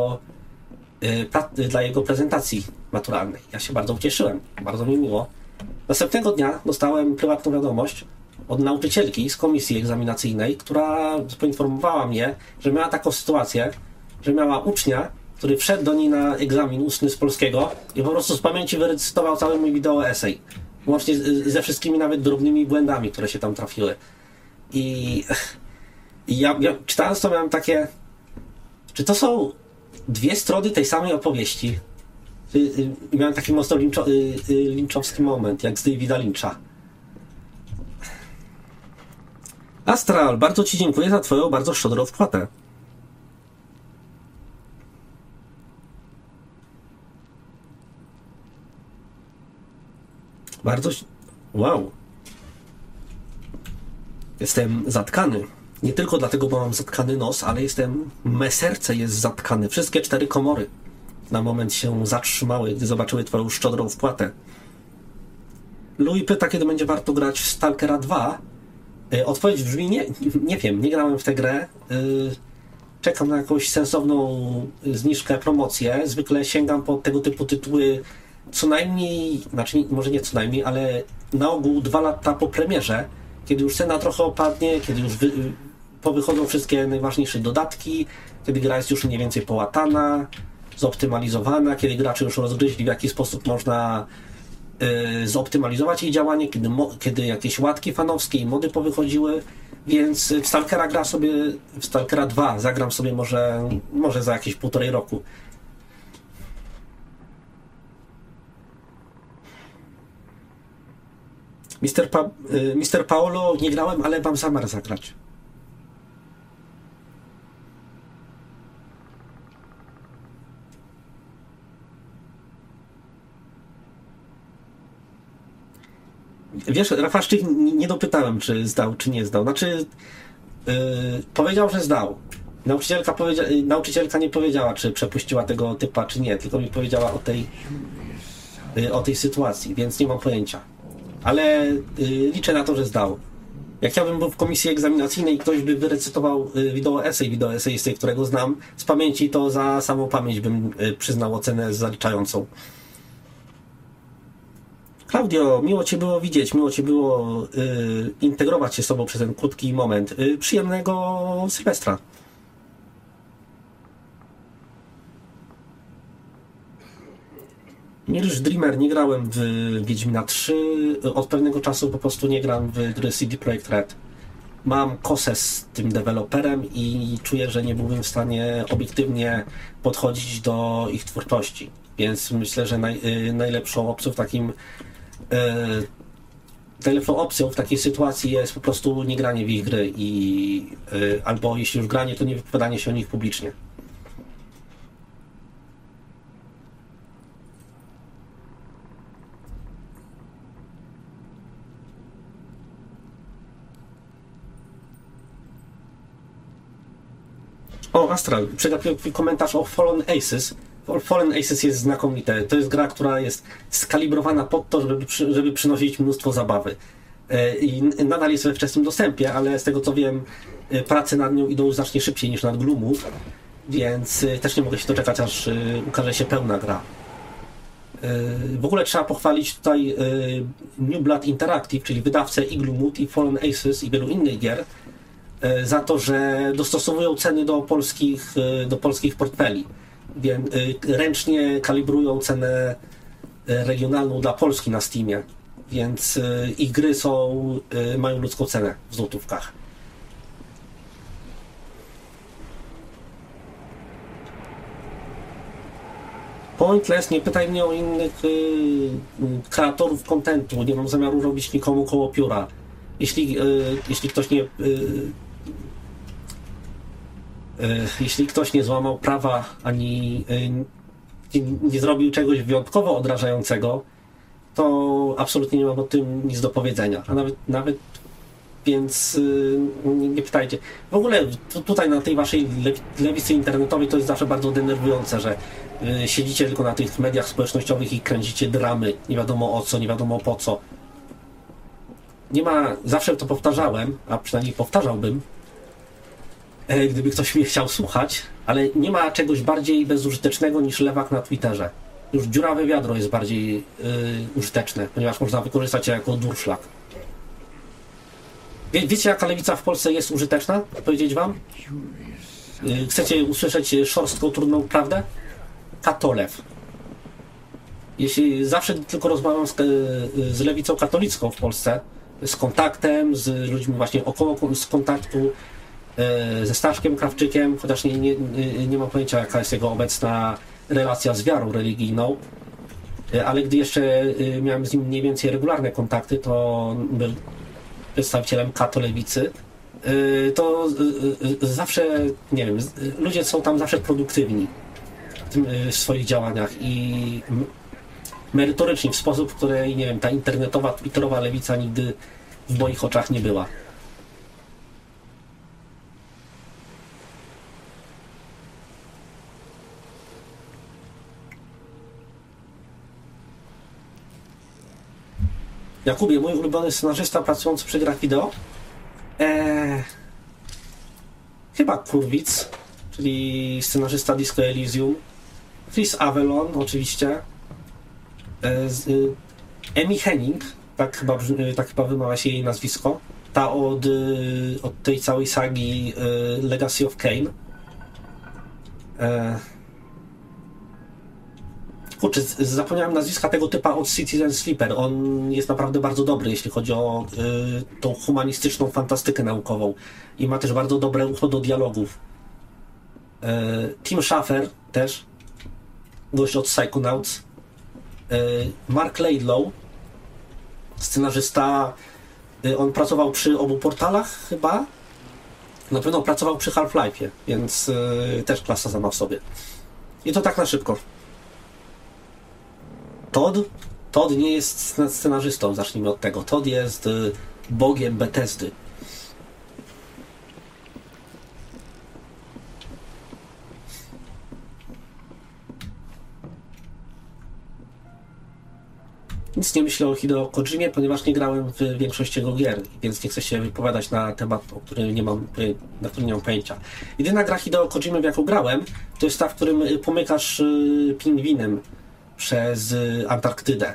dla jego prezentacji maturalnej. Ja się bardzo ucieszyłem, bardzo mi miło. Następnego dnia dostałem prywatną wiadomość od nauczycielki z komisji egzaminacyjnej, która poinformowała mnie, że miała taką sytuację, że miała ucznia, który wszedł do niej na egzamin ustny z polskiego i po prostu z pamięci wyrecytował cały mój wideo essay. Łącznie ze wszystkimi nawet drobnymi błędami, które się tam trafiły. I ja czytając to miałem takie... Czy to są dwie strony tej samej opowieści? Miałem taki mocno lynchowski moment, jak z Davida Lyncha. Astral, bardzo Ci dziękuję za Twoją bardzo szczodrą wpłatę. Bardzo... Wow. Jestem zatkany. Nie tylko dlatego, bo mam zatkany nos, ale me serce jest zatkane. Wszystkie 4 komory na moment się zatrzymały, gdy zobaczyły Twoją szczodrą wpłatę. Louis pyta, kiedy będzie warto grać w Stalkera 2. Odpowiedź brzmi nie wiem, nie grałem w tę grę. Czekam na jakąś sensowną zniżkę, promocję. Zwykle sięgam po tego typu tytuły co najmniej, znaczy może nie co najmniej, ale na ogół 2 lata po premierze, kiedy już cena trochę opadnie, kiedy już powychodzą wszystkie najważniejsze dodatki, kiedy gra jest już mniej więcej połatana, zoptymalizowana, kiedy gracze już rozgryźli, w jaki sposób można zoptymalizować jej działanie, kiedy jakieś łatki fanowskie i mody powychodziły, więc w Stalkera 2 zagram sobie może za jakieś 1,5 roku. Mr. Paolo, nie grałem, ale mam zamiar zagrać. Wiesz, Rafaszczyk, nie dopytałem, czy zdał, czy nie zdał. Znaczy, powiedział, że zdał. Nauczycielka nie powiedziała, czy przepuściła tego typa, czy nie, tylko mi powiedziała o tej sytuacji, więc nie mam pojęcia. Ale liczę na to, że zdał. Jak ja bym był w komisji egzaminacyjnej i ktoś by wyrecytował wideo essay z tej, którego znam z pamięci, to za samą pamięć bym przyznał ocenę zaliczającą. Klaudio, miło Cię było widzieć, miło Cię było integrować się z Tobą przez ten krótki moment. Przyjemnego Sylwestra. Mirror's Dreamer, nie grałem w Wiedźmina 3, od pewnego czasu po prostu nie gram w gry CD Projekt Red. Mam kosę z tym deweloperem i czuję, że nie byłbym w stanie obiektywnie podchodzić do ich twórczości, więc myślę, że najlepszą opcją w takiej sytuacji jest po prostu nie granie w ich gry albo jeśli już granie, to nie wypowiadanie się o nich publicznie. O, Astral, przegapiłem komentarz o Fallen Aces. Fallen Aces jest znakomite. To jest gra, która jest skalibrowana pod to, żeby przynosić mnóstwo zabawy. I nadal jest we wczesnym dostępie, ale z tego co wiem, prace nad nią idą znacznie szybciej niż nad Gloomu, więc też nie mogę się doczekać, aż ukaże się pełna gra. W ogóle trzeba pochwalić tutaj New Blood Interactive, czyli wydawcę i Gloomu, i Fallen Aces i wielu innych gier, za to, że dostosowują ceny do polskich portfeli. Ręcznie kalibrują cenę regionalną dla Polski na Steamie, więc ich gry mają ludzką cenę w złotówkach. Pointless, nie pytaj mnie o innych kreatorów kontentu, nie mam zamiaru robić nikomu koło pióra. Jeśli ktoś nie złamał prawa, ani nie zrobił czegoś wyjątkowo odrażającego, to absolutnie nie mam o tym nic do powiedzenia. A nawet Więc nie pytajcie. W ogóle tutaj na tej waszej lewicy internetowej to jest zawsze bardzo denerwujące, że siedzicie tylko na tych mediach społecznościowych i kręcicie dramy, nie wiadomo o co, nie wiadomo po co. Nie ma, zawsze to powtarzałem, a przynajmniej powtarzałbym, gdyby ktoś mnie chciał słuchać, ale nie ma czegoś bardziej bezużytecznego niż lewak na Twitterze. Już dziurawe wiadro jest bardziej użyteczne, ponieważ można wykorzystać je jako durszlak. Wiecie, jaka lewica w Polsce jest użyteczna? Powiedzieć wam? Chcecie usłyszeć szorstką, trudną prawdę? Katolew. Jeśli zawsze tylko rozmawiam z lewicą katolicką w Polsce, z kontaktem, z ludźmi właśnie około z kontaktu, ze Staszkiem Krawczykiem, chociaż nie mam pojęcia, jaka jest jego obecna relacja z wiarą religijną, ale gdy jeszcze miałem z nim mniej więcej regularne kontakty, to był przedstawicielem katolewicy, to zawsze, nie wiem, ludzie są tam zawsze produktywni w swoich działaniach i merytoryczni w sposób, w której, nie wiem, ta internetowa, twitterowa lewica nigdy w moich oczach nie była. Jakubie, mój ulubiony scenarzysta pracujący przy grach wideo? Chyba Kurwitz, czyli scenarzysta Disco Elysium. Chris Avellone, oczywiście. Amy Hennig, tak chyba wymawia się jej nazwisko. Ta od tej całej sagi Legacy of Kain. Kurczę, zapomniałem nazwiska tego typa od Citizen Sleeper. On jest naprawdę bardzo dobry, jeśli chodzi o tą humanistyczną fantastykę naukową. I ma też bardzo dobre ucho do dialogów. Tim Schafer też. Gość od Psychonauts. Mark Laidlaw, scenarzysta. On pracował przy obu portalach chyba. Na pewno pracował przy Half-Life'ie, więc też klasa sama w sobie. I to tak na szybko. Todd nie jest scenarzystą, zacznijmy od tego. Todd jest bogiem Bethesdy. Nic nie myślę o Hideo Kojimie, ponieważ nie grałem w większości jego gier, więc nie chcę się wypowiadać na temat, na który nie mam pojęcia. Jedyna gra Hideo Kojimy, w jaką grałem, to jest ta, w którym pomykasz pingwinem przez Antarktydę.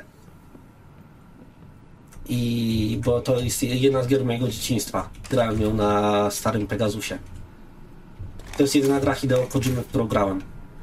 Bo to jest jedna z gier mojego dzieciństwa. Grałem ją na starym Pegasusie. To jest jedyna gra Hideo Kojimy, w którą grałem.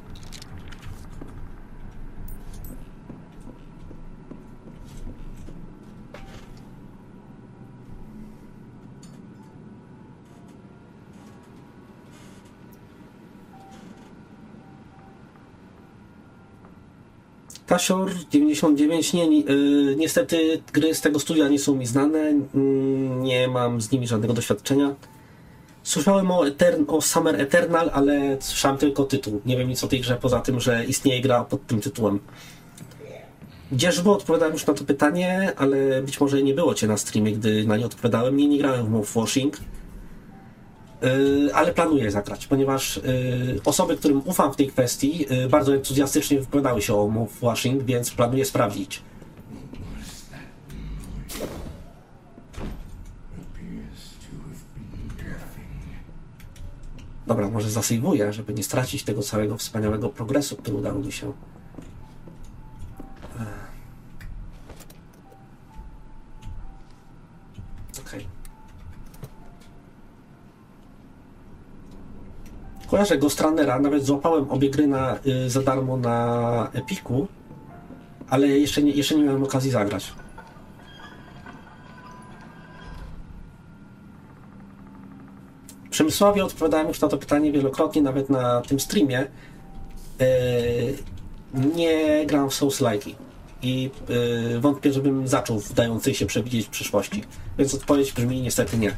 Kasior 99, niestety gry z tego studia nie są mi znane, nie mam z nimi żadnego doświadczenia. Słyszałem o Summer Eternal, ale słyszałem tylko tytuł. Nie wiem nic o tej grze, poza tym, że istnieje gra pod tym tytułem. Gdzieżby odpowiadałem już na to pytanie, ale być może nie było cię na streamie, gdy na nie odpowiadałem. Nie grałem w Mouthwashing, ale planuję zagrać, ponieważ osoby, którym ufam w tej kwestii, bardzo entuzjastycznie wypowiadały się o Mouthwashing, więc planuję sprawdzić. Dobra, może zasejwuję, żeby nie stracić tego całego wspaniałego progresu, który udało mi się. Okej. Kojarzę Ghost Runnera, nawet złapałem obie gry za darmo na Epiku, ale jeszcze nie miałem okazji zagrać. Przemysławie odpowiadałem już na to pytanie wielokrotnie, nawet na tym streamie. Nie gram w Souls-like'i i wątpię, żebym zaczął w dającej się przewidzieć przyszłości. Więc odpowiedź brzmi niestety nie.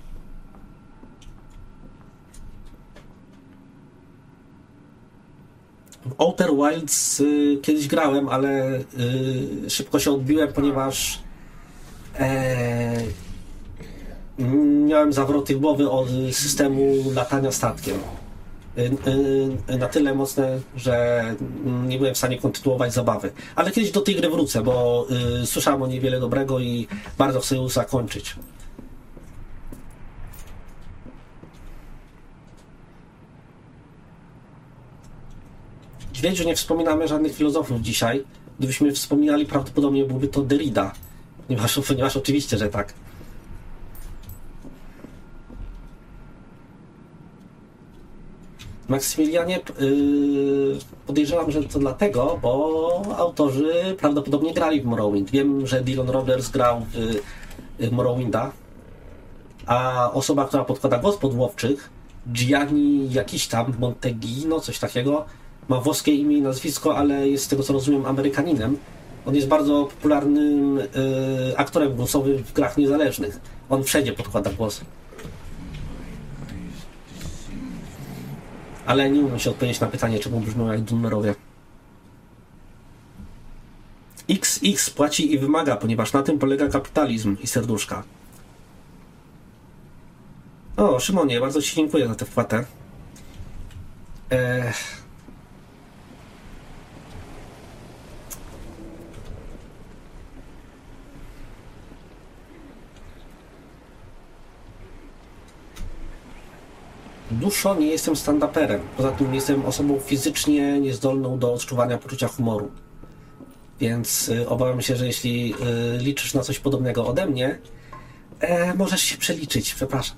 W Outer Wilds kiedyś grałem, ale szybko się odbiłem, ponieważ miałem zawroty głowy od systemu latania statkiem. Na tyle mocne, że nie byłem w stanie kontynuować zabawy. Ale kiedyś do tej gry wrócę, bo słyszałem o niej wiele dobrego i bardzo chcę ją zakończyć. Wiedzieć, że nie wspominamy żadnych filozofów dzisiaj. Gdybyśmy wspominali, prawdopodobnie byłby to Derrida. Ponieważ oczywiście, że tak. Maksymilianie, podejrzewam, że to dlatego, bo autorzy prawdopodobnie grali w Morrowind. Wiem, że Dylan Roberts grał w Morrowinda, a osoba, która podkłada głos podłowczych, Gianni jakiś tam, Montegino, coś takiego, ma włoskie imię i nazwisko, ale jest z tego co rozumiem Amerykaninem. On jest bardzo popularnym aktorem głosowym w grach niezależnych. On wszędzie podkłada głosy. Ale nie umiem się odpowiedzieć na pytanie, czemu brzmią jak Dunmerowie. XX płaci i wymaga, ponieważ na tym polega kapitalizm i serduszka. O, Szymonie, bardzo Ci dziękuję za tę wpłatę. Duszo, nie jestem stand-uperem. Poza tym jestem osobą fizycznie niezdolną do odczuwania poczucia humoru. Więc obawiam się, że jeśli liczysz na coś podobnego ode mnie, możesz się przeliczyć. Przepraszam.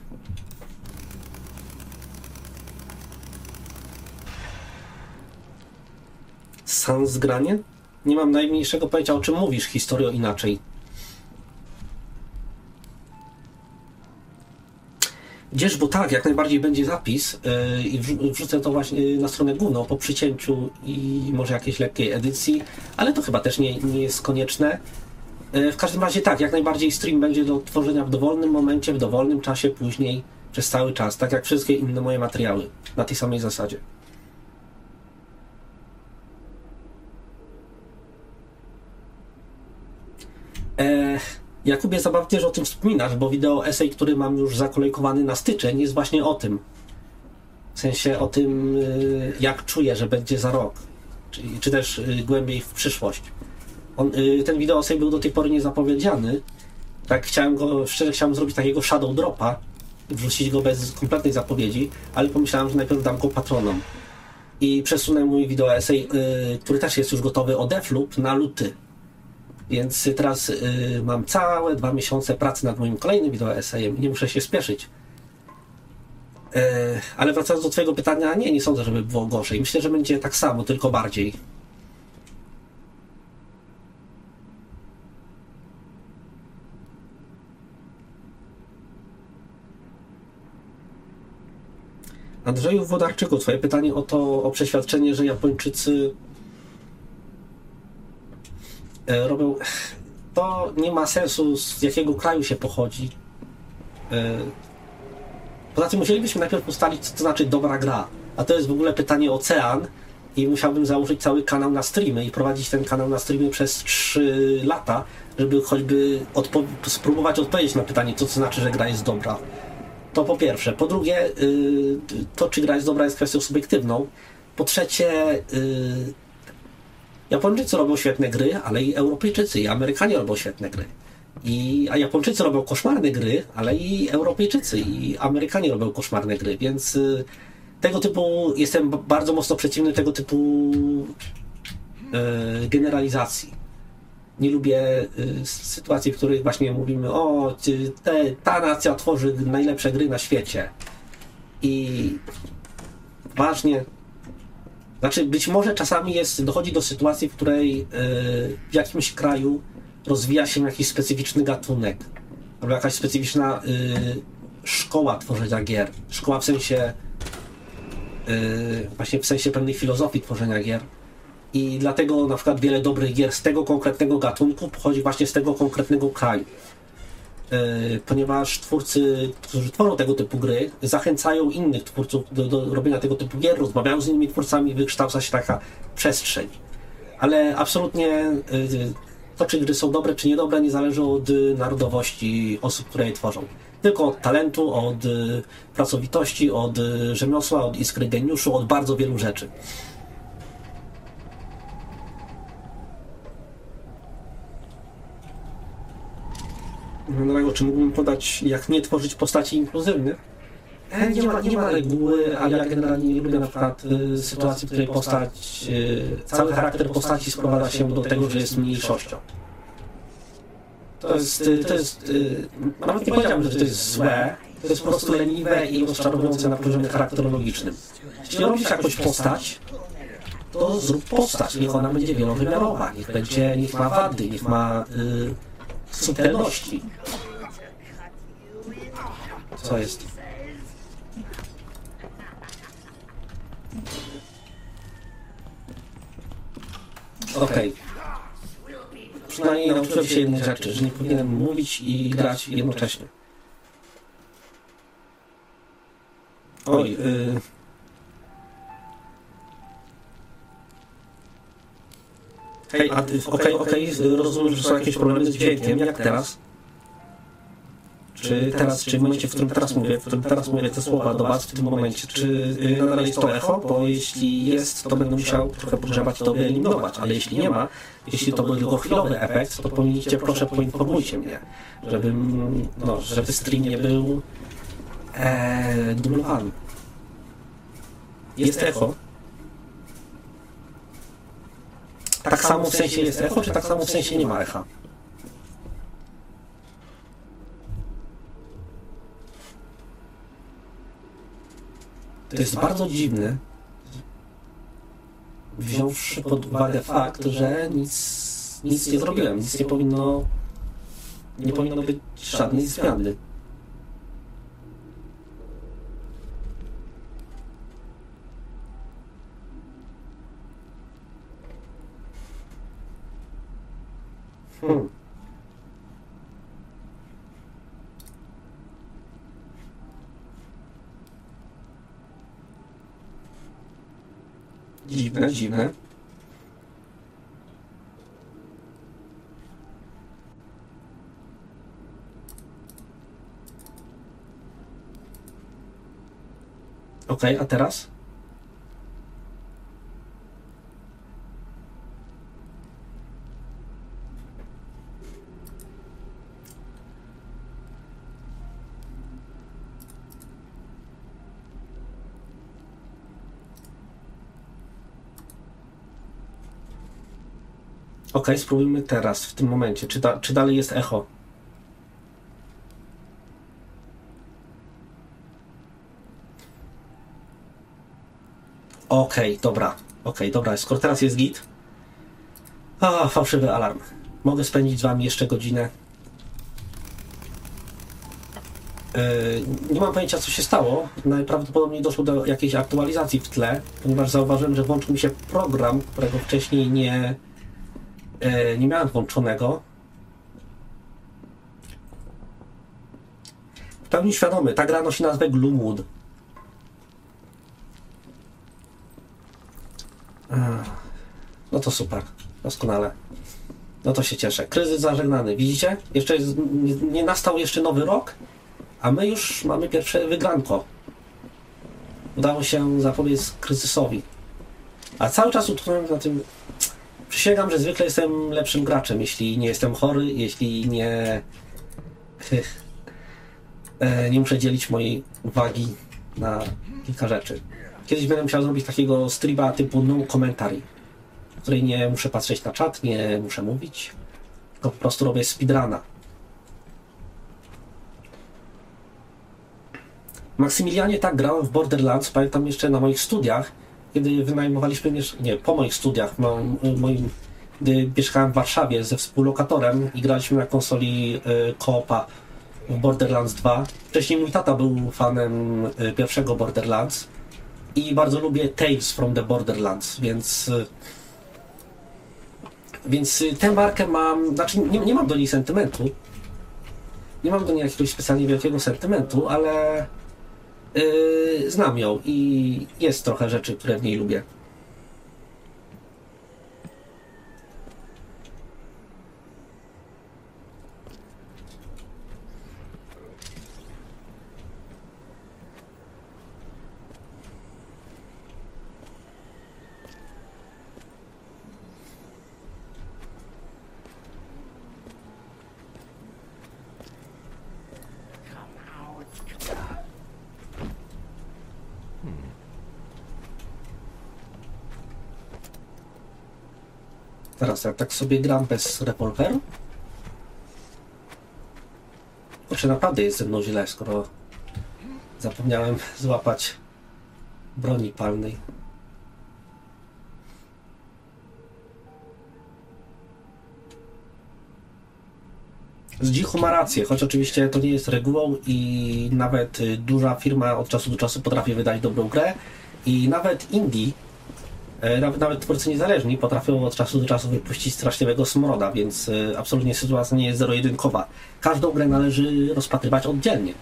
Sans granie? Nie mam najmniejszego pojęcia, o czym mówisz, historio inaczej. Gdzież, bo tak, jak najbardziej będzie zapis i wrzucę to właśnie na stronę główną po przycięciu i może jakiejś lekkiej edycji, ale to chyba też nie jest konieczne. W każdym razie tak, jak najbardziej stream będzie do tworzenia w dowolnym momencie, w dowolnym czasie, później, przez cały czas, tak jak wszystkie inne moje materiały, na tej samej zasadzie. Jakubie, zabawnie, że o tym wspominasz, bo wideo esej, który mam już zakolejkowany na styczeń, jest właśnie o tym. W sensie o tym, jak czuję, że będzie za rok. Czy też głębiej w przyszłość. Ten wideo esej był do tej pory niezapowiedziany. Tak szczerze chciałem zrobić takiego shadow dropa i wrzucić go bez kompletnej zapowiedzi, ale pomyślałem, że najpierw dam go patronom. I przesunę mój wideo esej, który też jest już gotowy, o Deathloop na luty. Więc teraz mam całe 2 miesiące pracy nad moim kolejnym wideo esejem i nie muszę się spieszyć. Ale wracając do Twojego pytania, nie sądzę, żeby było gorzej. Myślę, że będzie tak samo, tylko bardziej. Andrzeju Włodarczyku, Twoje pytanie o przeświadczenie, że Japończycy robią... To nie ma sensu, z jakiego kraju się pochodzi. Poza tym musielibyśmy najpierw ustalić, co to znaczy dobra gra. A to jest w ogóle pytanie ocean i musiałbym założyć cały kanał na streamy i prowadzić ten kanał na streamy przez 3 lata, żeby choćby spróbować odpowiedzieć na pytanie, co to znaczy, że gra jest dobra. To po pierwsze. Po drugie, to czy gra jest dobra jest kwestią subiektywną. Po trzecie, Japończycy robią świetne gry, ale i Europejczycy i Amerykanie robią świetne gry. A Japończycy robią koszmarne gry, ale i Europejczycy i Amerykanie robią koszmarne gry, więc tego typu jestem bardzo mocno przeciwny tego typu generalizacji. Nie lubię sytuacji, w których właśnie mówimy, ta nacja tworzy najlepsze gry na świecie. I ważnie, znaczy być może czasami dochodzi do sytuacji, w której w jakimś kraju rozwija się jakiś specyficzny gatunek, albo jakaś specyficzna szkoła tworzenia gier. Szkoła w sensie właśnie w sensie pewnej filozofii tworzenia gier. I dlatego na przykład wiele dobrych gier z tego konkretnego gatunku pochodzi właśnie z tego konkretnego kraju. Ponieważ twórcy, którzy tworzą tego typu gry, zachęcają innych twórców do robienia tego typu gier, rozmawiają z innymi twórcami, wykształca się taka przestrzeń. Ale absolutnie to, czy gry są dobre, czy niedobre, nie zależy od narodowości osób, które je tworzą. Tylko od talentu, od pracowitości, od rzemiosła, od iskry geniuszu, od bardzo wielu rzeczy. Dlatego, czy mógłbym podać, jak nie tworzyć postaci inkluzywnych? Nie ma reguły, ale ja generalnie nie lubię na przykład sytuacji, w której cały charakter postaci sprowadza się do tego, że jest mniejszością. Nawet nie powiedziałbym, że to jest złe, to jest po prostu leniwe i rozczarowujące na poziomie charakterologicznym. Jeśli robisz jakąś postać, to zrób postać, niech ona będzie wielowymiarowa, niech ma wady, niech ma subtelności. Co jest? Okej. Przynajmniej nauczyłem się jednej rzeczy, że nie powinienem mówić i grać jednocześnie. Oj, hej, okej, rozumiem, że są jakieś problemy z dźwiękiem, jak teraz? Czy w momencie, w którym teraz mówię te słowa do was, w tym momencie, czy nadal jest to echo? Bo jeśli jest, to będę musiał trochę pogrzebać i to wyeliminować, ale jeśli nie ma, jeśli to był tylko chwilowy efekt, to proszę poinformujcie mnie, żeby stream nie był dublowany. Jest echo? Tak samo w sensie jest echo, czy tak samo w sensie nie ma echa? To jest bardzo dziwne, wziąwszy pod uwagę fakt, że nic nie zrobiłem, nic nie powinno być żadnej zmiany. Dziwne. Okej, a teraz? Okej, spróbujmy teraz, w tym momencie. Czy dalej jest echo? Okej, dobra, skoro teraz jest git. Fałszywy alarm. Mogę spędzić z wami jeszcze godzinę. Nie mam pojęcia, co się stało. Najprawdopodobniej doszło do jakiejś aktualizacji w tle, ponieważ zauważyłem, że włączył mi się program, którego wcześniej nie miałem włączonego. W pełni świadomy, ta gra nosi nazwę Gloomwood. No to super, doskonale. No to się cieszę. Kryzys zażegnany, widzicie? Nie nastał jeszcze nowy rok, a my już mamy pierwsze wygranko. Udało się zapobiec kryzysowi. A cały czas utknąłem na tym. Przysięgam, że zwykle jestem lepszym graczem, jeśli nie jestem chory, jeśli nie muszę dzielić mojej uwagi na kilka rzeczy. Kiedyś będę musiał zrobić takiego streama typu no commentary, w której nie muszę patrzeć na czat, nie muszę mówić, tylko po prostu robię speedruna. Maksymilianie, tak, grałem w Borderlands, pamiętam jeszcze na moich studiach, kiedy wynajmowaliśmy, po moich studiach, gdy mieszkałem w Warszawie ze współlokatorem i graliśmy na konsoli co-opa w Borderlands 2. Wcześniej mój tata był fanem pierwszego Borderlands i bardzo lubię Tales from the Borderlands, więc tę markę mam, znaczy nie mam do niej sentymentu, nie mam do niej jakiegoś specjalnie wielkiego sentymentu, ale znam ją i jest trochę rzeczy, które w niej lubię. Teraz ja tak sobie gram bez rewolweru? Kurczę, naprawdę jest ze mną źle, skoro zapomniałem złapać broni palnej. Zdzichu ma rację, choć oczywiście to nie jest regułą i nawet duża firma od czasu do czasu potrafi wydać dobrą grę i nawet indie, nawet twórcy niezależni potrafią od czasu do czasu wypuścić straszliwego smroda, więc absolutnie sytuacja nie jest zero-jedynkowa. Każdą grę należy rozpatrywać oddzielnie.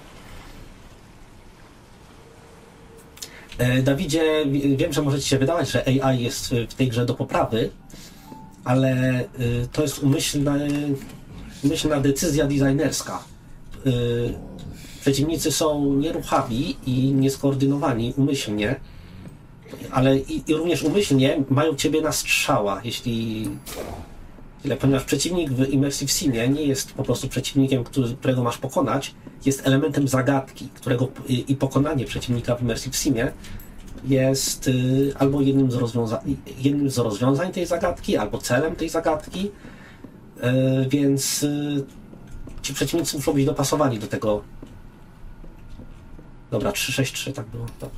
Dawidzie, wiem, że możecie się wydawać, że AI jest w tej grze do poprawy, ale to jest umyślna decyzja designerska. Przeciwnicy są nieruchawi i nieskoordynowani umyślnie, ale i również umyślnie mają ciebie na strzała, ponieważ przeciwnik w Immersive Simie nie jest po prostu przeciwnikiem, którego masz pokonać, jest elementem zagadki, i pokonanie przeciwnika w Immersive Simie jest albo jednym z rozwiązań tej zagadki, albo celem tej zagadki, więc ci przeciwnicy muszą być dopasowani do tego. Dobra, 3-6-3 tak było. Dobra.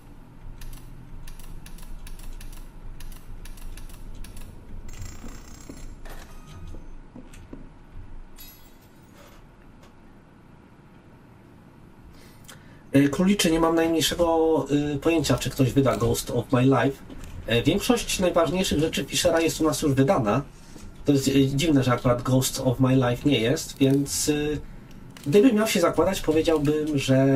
Króliczy, nie mam najmniejszego pojęcia, czy ktoś wyda Ghost of My Life. Większość najważniejszych rzeczy Fischera jest u nas już wydana. To jest dziwne, że akurat Ghost of My Life nie jest, więc gdybym miał się zakładać, powiedziałbym, że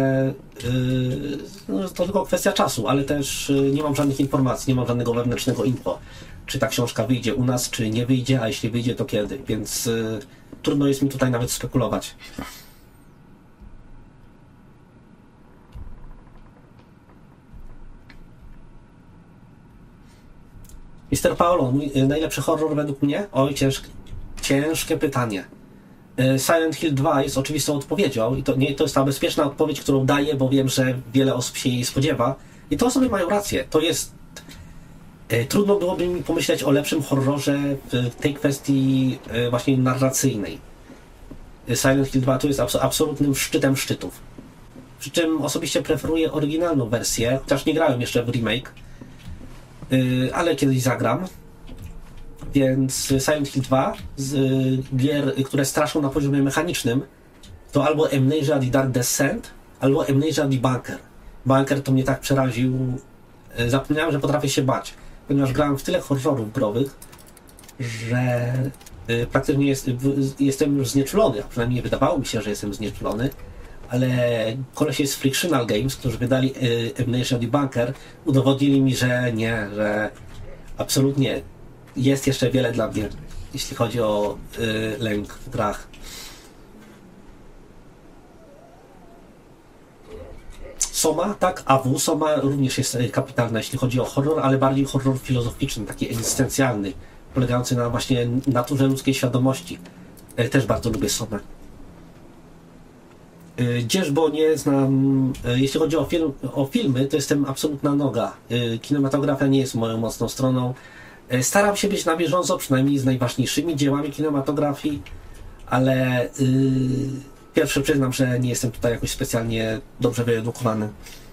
to tylko kwestia czasu, ale też nie mam żadnych informacji, nie mam żadnego wewnętrznego info, czy ta książka wyjdzie u nas, czy nie wyjdzie, a jeśli wyjdzie, to kiedy, więc trudno jest mi tutaj nawet spekulować. Mr. Paolo, mój najlepszy horror według mnie? Oj, ciężkie pytanie. Silent Hill 2 jest oczywistą odpowiedzią i to jest ta bezpieczna odpowiedź, którą daję, bo wiem, że wiele osób się jej spodziewa. I te osoby mają rację. To jest... Trudno byłoby mi pomyśleć o lepszym horrorze w tej kwestii właśnie narracyjnej. Silent Hill 2 to jest absolutnym szczytem szczytów. Przy czym osobiście preferuję oryginalną wersję, chociaż nie grałem jeszcze w remake, ale kiedyś zagram. Więc Silent Hill 2 z gier, które straszą na poziomie mechanicznym, to albo Amnesia The Dark Descent, albo Amnesia The Bunker. Bunker to mnie tak przeraził, zapomniałem, że potrafię się bać, ponieważ grałem w tyle horrorów growych, że praktycznie jestem już znieczulony, a przynajmniej wydawało mi się, że jestem znieczulony, ale kolesie z Frictional Games, którzy wydali Amnesia The Bunker, udowodnili mi, że nie, że absolutnie jest jeszcze wiele dla mnie, jeśli chodzi o lęk w grach. Soma, tak, AW, Soma również jest kapitalna, jeśli chodzi o horror, ale bardziej horror filozoficzny, taki egzystencjalny, polegający na właśnie naturze ludzkiej świadomości. Też bardzo lubię Somę. Gdzież, bo nie znam, jeśli chodzi o filmy, to jestem absolutna noga. Kinematografia nie jest moją mocną stroną. Staram się być na bieżąco, przynajmniej z najważniejszymi dziełami kinematografii, ale pierwsze przyznam, że nie jestem tutaj jakoś specjalnie dobrze wyedukowany.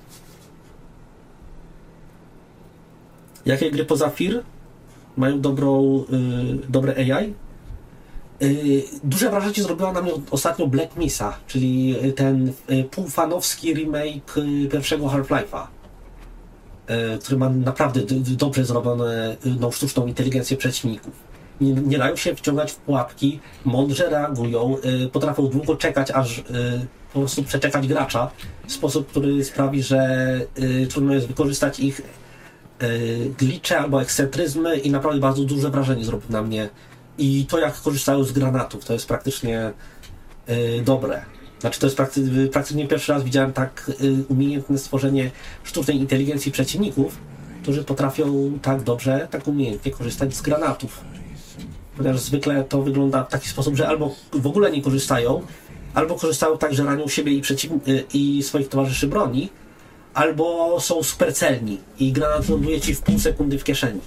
Jakie gry poza FIR mają dobre AI? Duże wrażenie zrobiła na mnie ostatnio Black Mesa, czyli ten półfanowski remake pierwszego Half-Life'a, który ma naprawdę dobrze zrobioną sztuczną inteligencję przeciwników. Nie dają się wciągać w pułapki, mądrze reagują, potrafią długo czekać, aż po prostu przeczekać gracza w sposób, który sprawi, że trudno jest wykorzystać ich glitche albo ekscentryzmy i naprawdę bardzo duże wrażenie zrobił na mnie. I to, jak korzystają z granatów, to jest praktycznie dobre. Znaczy, to jest praktycznie pierwszy raz widziałem tak umiejętne stworzenie sztucznej inteligencji przeciwników, którzy potrafią tak dobrze, tak umiejętnie korzystać z granatów. Ponieważ zwykle to wygląda w taki sposób, że albo w ogóle nie korzystają, albo korzystają tak, że ranią siebie i swoich towarzyszy broni, albo są super celni i granat ląduje ci w pół sekundy w kieszeni.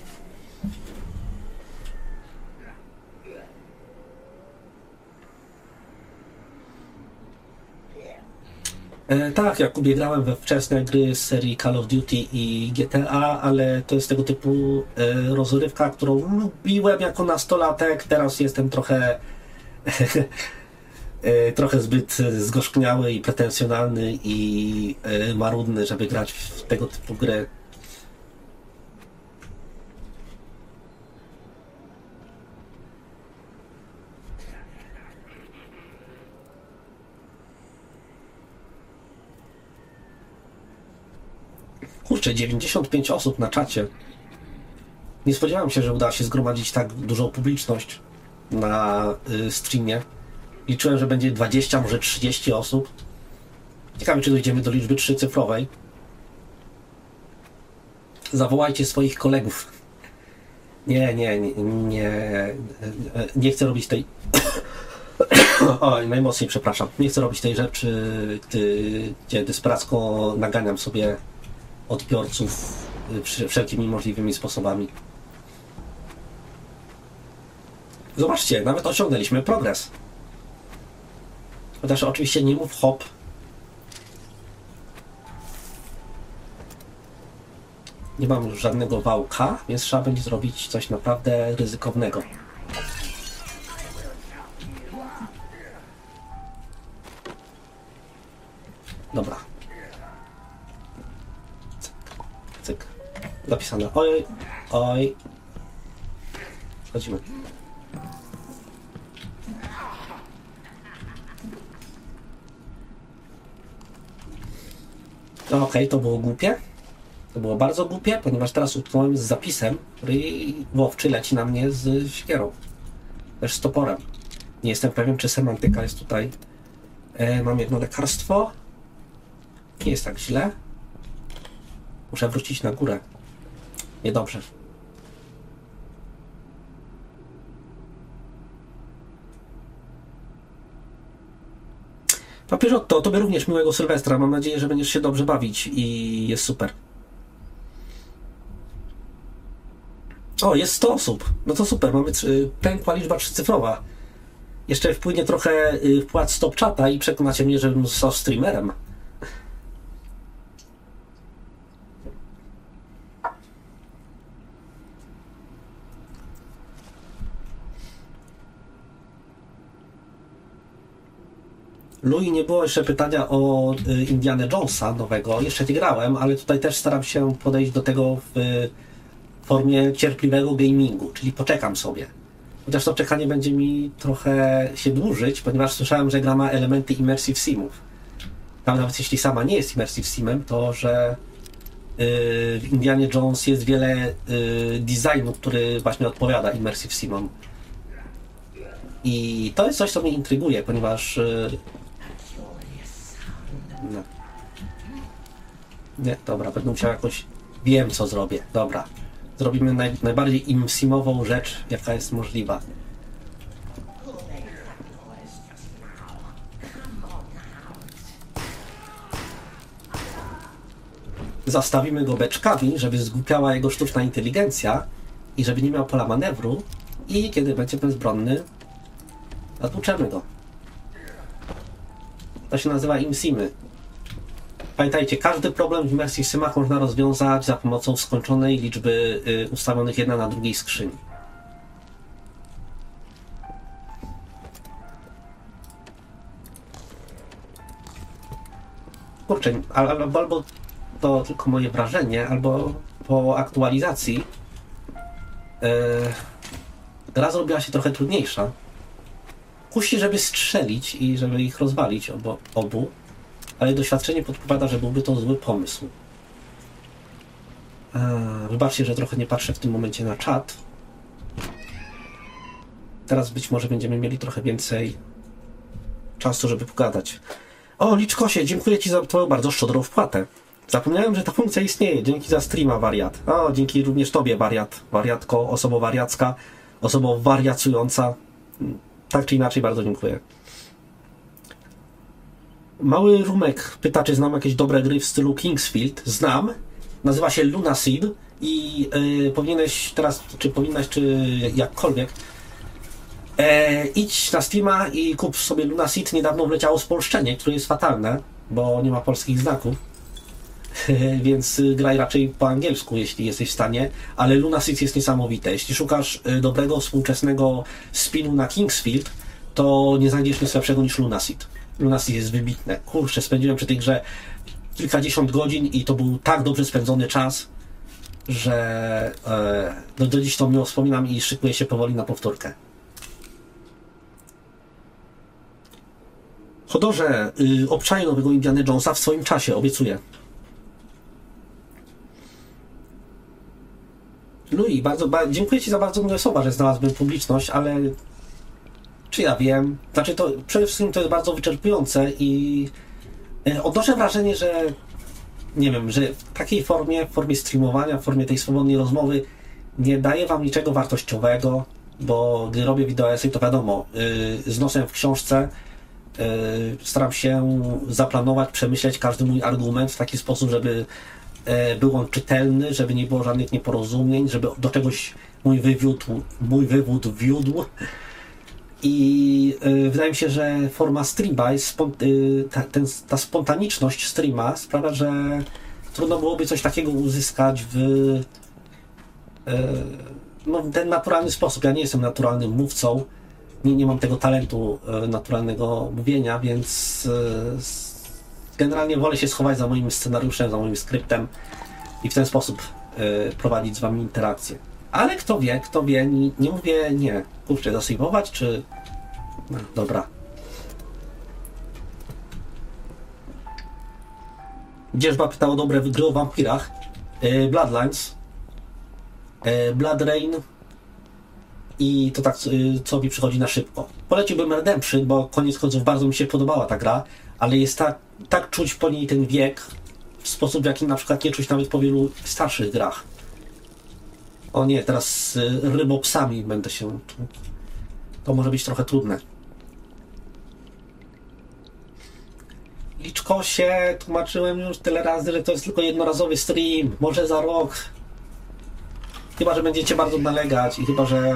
Tak, Jakubie, grałem we wczesne gry z serii Call of Duty i GTA, ale to jest tego typu rozrywka, którą lubiłem jako nastolatek. Teraz jestem trochę trochę zbyt zgorzkniały i pretensjonalny i marudny, żeby grać w tego typu gry. Kurczę, 95 osób na czacie. Nie spodziewałem się, że uda się zgromadzić tak dużą publiczność na streamie. Liczyłem, że będzie 20, może 30 osób. Ciekawe, czy dojdziemy do liczby 3-cyfrowej. Zawołajcie swoich kolegów. Nie chcę robić tej... Oj, najmocniej przepraszam. Nie chcę robić tej rzeczy, gdzie desperacko naganiam sobie odbiorców wszelkimi możliwymi sposobami. Zobaczcie, nawet osiągnęliśmy progres. Chociaż oczywiście nie mów hop. Nie mam już żadnego wałka, więc trzeba będzie zrobić coś naprawdę ryzykownego. Dobra. Cyk, cyk. Zapisane. Oj, oj. Wchodzimy. Okej, to było głupie. To było bardzo głupie, ponieważ teraz utknąłem z zapisem, który łowczy leci na mnie z siekierą. Też z toporem. Nie jestem pewien, czy semantyka jest tutaj. Mam jedno lekarstwo. Nie jest tak źle. Muszę wrócić na górę. Niedobrze. Papieżotto, tobie również miłego Sylwestra. Mam nadzieję, że będziesz się dobrze bawić i jest super. O, jest 100 osób. No to super, mamy pękła liczba 3-cyfrowa. Jeszcze wpłynie trochę wpłat stop czata i przekonacie mnie, żebym został streamerem. Louis, nie było jeszcze pytania o Indiana Jonesa nowego. Jeszcze nie grałem, ale tutaj też staram się podejść do tego w formie cierpliwego gamingu, czyli poczekam sobie. Chociaż to czekanie będzie mi trochę się dłużyć, ponieważ słyszałem, że gra ma elementy immersive simów. Tam nawet jeśli sama nie jest immersive simem, to że w Indianie Jones jest wiele designu, który właśnie odpowiada immersive simom. I to jest coś, co mnie intryguje, ponieważ no. Nie, dobra, będę musiał jakoś... Wiem, co zrobię. Dobra. Zrobimy najbardziej imsimową rzecz, jaka jest możliwa. Zastawimy go beczkami, żeby zgłupiała jego sztuczna inteligencja i żeby nie miał pola manewru i kiedy będzie bezbronny, zatłuczemy go. To się nazywa imsimy. Pamiętajcie, każdy problem w Immersive Simach można rozwiązać za pomocą skończonej liczby ustawionych jedna na drugiej skrzyni. Kurczę, albo to tylko moje wrażenie, albo po aktualizacji gra zrobiła się trochę trudniejsza. Kusi, żeby strzelić i żeby ich rozwalić obu, ale doświadczenie podpowiada, że byłby to zły pomysł. Wybaczcie, że trochę nie patrzę w tym momencie na czat. Teraz być może będziemy mieli trochę więcej czasu, żeby pogadać. O, Liczkosie, dziękuję Ci za Twoją bardzo szczodrą wpłatę. Zapomniałem, że ta funkcja istnieje. Dzięki za streama, wariat. O, dzięki również Tobie, wariat. Wariatko, osoba wariacka, osoba wariacująca. Tak czy inaczej, bardzo dziękuję. Mały Rumek pyta, czy znam jakieś dobre gry w stylu Kingsfield. Znam. Nazywa się Lunaseed i powinieneś teraz, czy powinnaś, czy jakkolwiek idź na Steama i kup sobie Lunaseed. Niedawno wleciało spolszczenie, które jest fatalne, bo nie ma polskich znaków. Więc graj raczej po angielsku, jeśli jesteś w stanie, ale Lunaseed jest niesamowite. Jeśli szukasz dobrego, współczesnego spinu na Kingsfield, to nie znajdziesz nic lepszego niż Lunaseed. Lunaseed jest wybitne. Kurczę, spędziłem przy tej grze kilkadziesiąt godzin i to był tak dobrze spędzony czas, że do dziś to miło wspominam i szykuję się powoli na powtórkę. Hodorze, obczaję nowego Indiana Jonesa w swoim czasie, obiecuję. Louis, dziękuję Ci za bardzo miłe słowa, że znalazłem publiczność, ale czy ja wiem? Znaczy to przede wszystkim to jest bardzo wyczerpujące i odnoszę wrażenie, że nie wiem, że w takiej formie, w formie streamowania, w formie tej swobodnej rozmowy nie daje Wam niczego wartościowego, bo gdy robię wideoesej, to wiadomo, z nosem w książce staram się zaplanować, przemyśleć każdy mój argument w taki sposób, żeby był on czytelny, żeby nie było żadnych nieporozumień, żeby do czegoś mój wywód wiódł. I wydaje mi się, że forma streama, ta spontaniczność streama sprawia, że trudno byłoby coś takiego uzyskać w ten naturalny sposób. Ja nie jestem naturalnym mówcą, nie mam tego talentu naturalnego mówienia, więc generalnie wolę się schować za moim scenariuszem, za moim skryptem i w ten sposób prowadzić z Wami interakcję. Ale kto wie, nie mówię nie. Kurczę, zasejwować, czy... No, dobra. Dzierżba pytał o dobre gry o wampirach. Bloodlines, Blood Rain i to tak, co mi przychodzi na szybko. Poleciłbym Redemption, bo koniec końców bardzo mi się podobała ta gra, ale jest tak czuć po niej ten wiek w sposób, w jaki na przykład nie czuć nawet po wielu starszych grach. O nie, teraz z rybopsami będę się... To może być trochę trudne. Liczko się, tłumaczyłem już tyle razy, że to jest tylko jednorazowy stream. Może za rok. Chyba, że będziecie bardzo nalegać i chyba, że...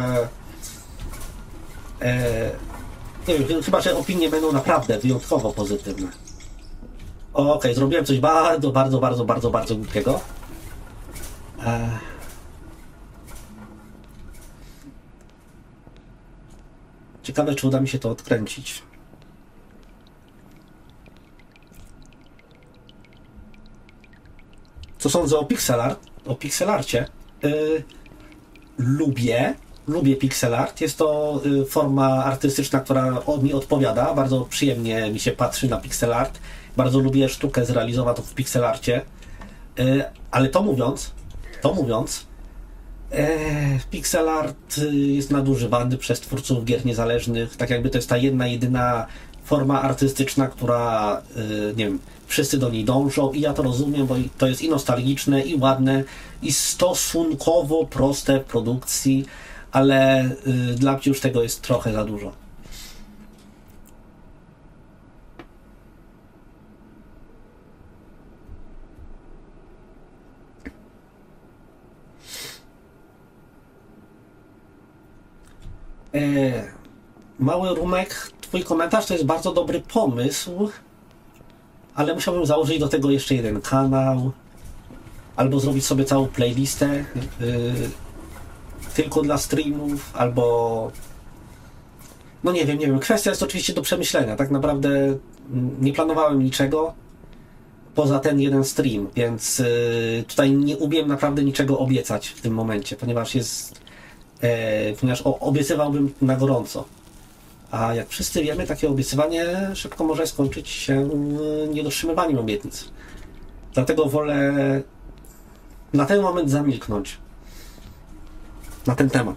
nie wiem, chyba, że opinie będą naprawdę wyjątkowo pozytywne. Okej, zrobiłem coś bardzo głupiego. Ciekawe, czy uda mi się to odkręcić. Co sądzę o pixel art? O pixelarcie? Lubię pixel art. Jest to forma artystyczna, która mi odpowiada. Bardzo przyjemnie mi się patrzy na pixel art. Bardzo lubię sztukę zrealizowaną w pixel arcie. Ale to mówiąc, pixel art jest nadużywany przez twórców gier niezależnych, tak jakby to jest ta jedyna forma artystyczna, która, nie wiem, wszyscy do niej dążą i ja to rozumiem, bo to jest i nostalgiczne, i ładne, i stosunkowo proste w produkcji, ale dla mnie już tego jest trochę za dużo. Mały Rumek, twój komentarz to jest bardzo dobry pomysł, ale musiałbym założyć do tego jeszcze jeden kanał, albo zrobić sobie całą playlistę tylko dla streamów, albo... No nie wiem, kwestia jest oczywiście do przemyślenia. Tak naprawdę nie planowałem niczego poza ten jeden stream, więc tutaj nie umiem naprawdę niczego obiecać w tym momencie, ponieważ obiecywałbym na gorąco. A jak wszyscy wiemy, takie obiecywanie szybko może skończyć się niedotrzymywaniem obietnic. Dlatego wolę na ten moment zamilknąć na ten temat.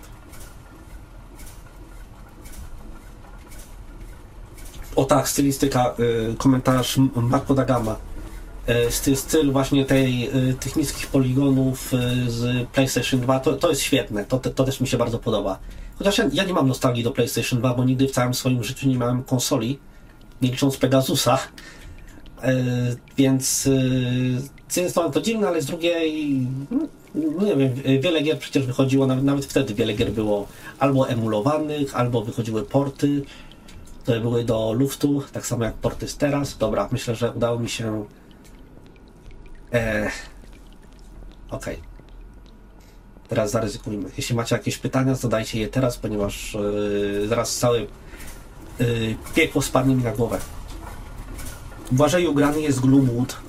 O tak, stylistyka, komentarz Marco da Gama. Styl właśnie tych niskich poligonów z PlayStation 2, to jest świetne, to też mi się bardzo podoba. Chociaż ja nie mam nostalgii do PlayStation 2, bo nigdy w całym swoim życiu nie miałem konsoli, nie licząc Pegasusa, Więc z jednej strony to dziwne, ale z drugiej, no nie wiem, wiele gier przecież wychodziło, nawet wtedy wiele gier było albo emulowanych, albo wychodziły porty, które były do luftu, tak samo jak porty z teraz. Dobra, myślę, że udało mi się... Okej. Teraz zaryzykujmy. Jeśli macie jakieś pytania, zadajcie je teraz, ponieważ zaraz całe piekło spadnie mi na głowę. Błażej ugrany jest Gloomwood.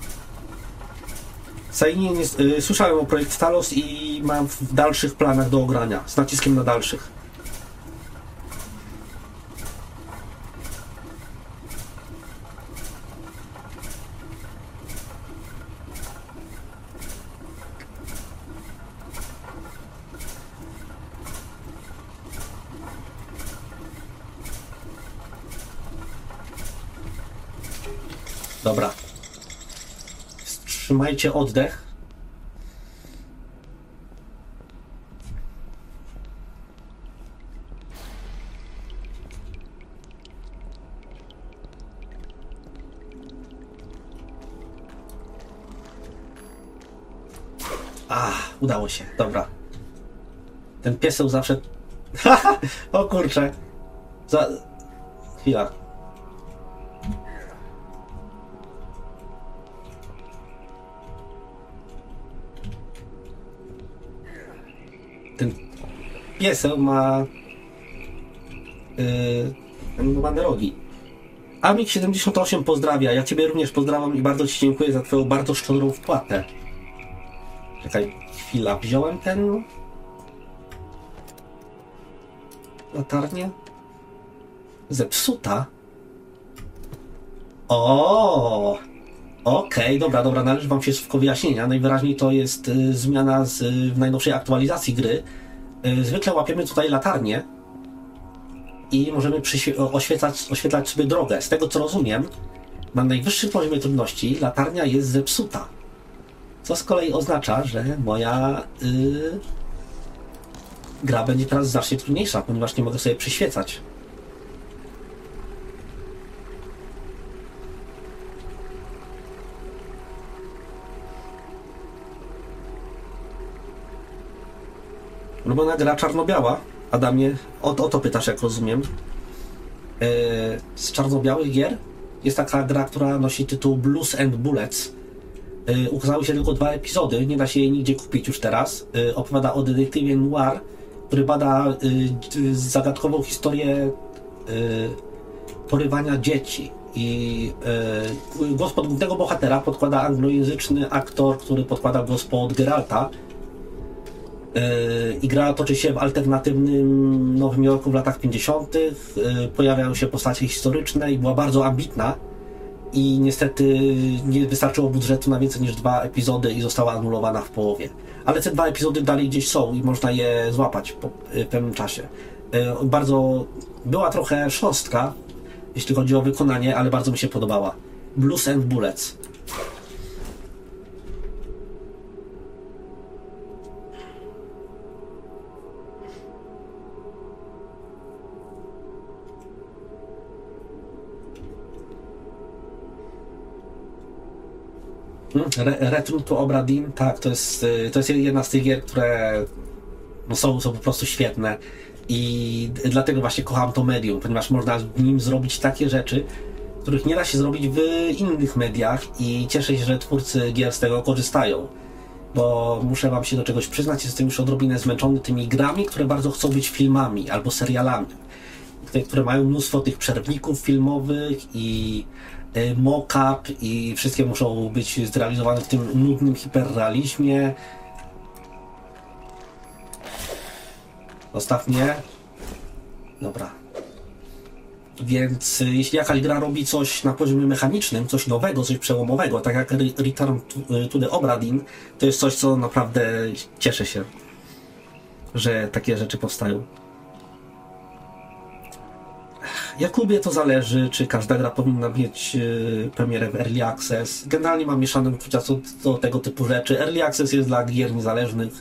Słyszałem o projekt Talos i mam w dalszych planach do ogrania, z naciskiem na dalszych. Dobra. Wstrzymajcie oddech. Udało się. Dobra. Ten pieseł zawsze... O kurczę. Chwila. Ten pieseł ma animowane rogi. Amik78 pozdrawia. Ja Ciebie również pozdrawiam i bardzo Ci dziękuję za Twoją bardzo szczodrą wpłatę. Czekaj, chwila. Wziąłem ten... latarnię? Zepsuta? O! Okej, dobra, należy Wam się szybko wyjaśnienia. Najwyraźniej to jest zmiana w najnowszej aktualizacji gry. Zwykle łapiemy tutaj latarnię i możemy oświetlać sobie drogę. Z tego co rozumiem, na najwyższym poziomie trudności latarnia jest zepsuta. Co z kolei oznacza, że moja gra będzie teraz znacznie trudniejsza, ponieważ nie mogę sobie przyświecać. Ulubiona gra czarno-biała. Adamie, o to pytasz, jak rozumiem. Z czarno-białych gier jest taka gra, która nosi tytuł Blues and Bullets. Ukazały się tylko 2 epizody, nie da się jej nigdzie kupić już teraz. Opowiada o detektywie noir, który bada zagadkową historię porywania dzieci. I głos pod głównego bohatera podkłada anglojęzyczny aktor, który podkłada głos pod Geralta. I gra toczy się w alternatywnym Nowym Jorku w latach 50. Pojawiają się postacie historyczne i była bardzo ambitna. I niestety nie wystarczyło budżetu na więcej niż 2 epizody i została anulowana w połowie. Ale te 2 epizody dalej gdzieś są i można je złapać po pewnym czasie. Bardzo była trochę szostka, jeśli chodzi o wykonanie, ale bardzo mi się podobała. Blues and Bullets. Return to Obra Dinn, tak, to jest jedna z tych gier, które są po prostu świetne i dlatego właśnie kocham to medium, ponieważ można w nim zrobić takie rzeczy, których nie da się zrobić w innych mediach i cieszę się, że twórcy gier z tego korzystają, bo muszę Wam się do czegoś przyznać, jestem już odrobinę zmęczony tymi grami, które bardzo chcą być filmami albo serialami, które mają mnóstwo tych przerwników filmowych i mock-up i wszystkie muszą być zrealizowane w tym nudnym hiperrealizmie. Zostaw mnie. Dobra. Więc jeśli jakaś gra robi coś na poziomie mechanicznym, coś nowego, coś przełomowego, tak jak Return to the Obra Dinn, to jest coś, co naprawdę cieszę się, że takie rzeczy powstają. Jak lubię, to zależy, czy każda gra powinna mieć premierę w Early Access. Generalnie mam mieszane uczucia co do tego typu rzeczy. Early Access jest dla gier niezależnych.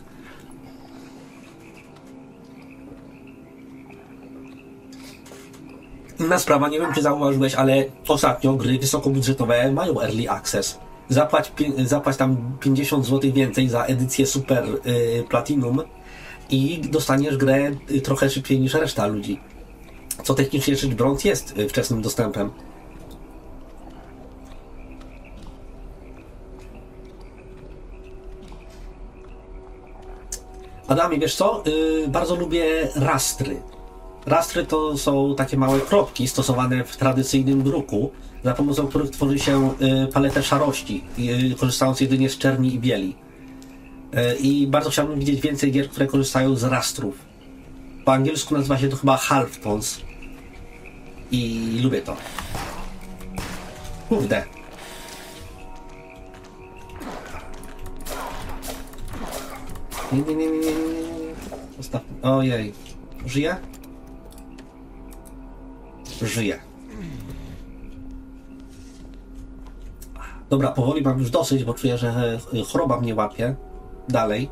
Inna sprawa, nie wiem czy zauważyłeś, ale ostatnio gry wysokobudżetowe mają Early Access. Zapłać tam 50 zł więcej za edycję Super Platinum i dostaniesz grę trochę szybciej niż reszta ludzi. Co technicznie rzecz biorąc jest wczesnym dostępem. Adamie, wiesz co? Bardzo lubię rastry. Rastry to są takie małe kropki stosowane w tradycyjnym druku, za pomocą których tworzy się paletę szarości, korzystając jedynie z czerni i bieli. I bardzo chciałbym widzieć więcej gier, które korzystają z rastrów. Po angielsku nazywa się to chyba halftones. I lubię to. Kurde. Nie. Zostaw. Ojej. Żyje? Żyje. Dobra, powoli mam już dosyć, bo czuję, że choroba mnie łapie dalej.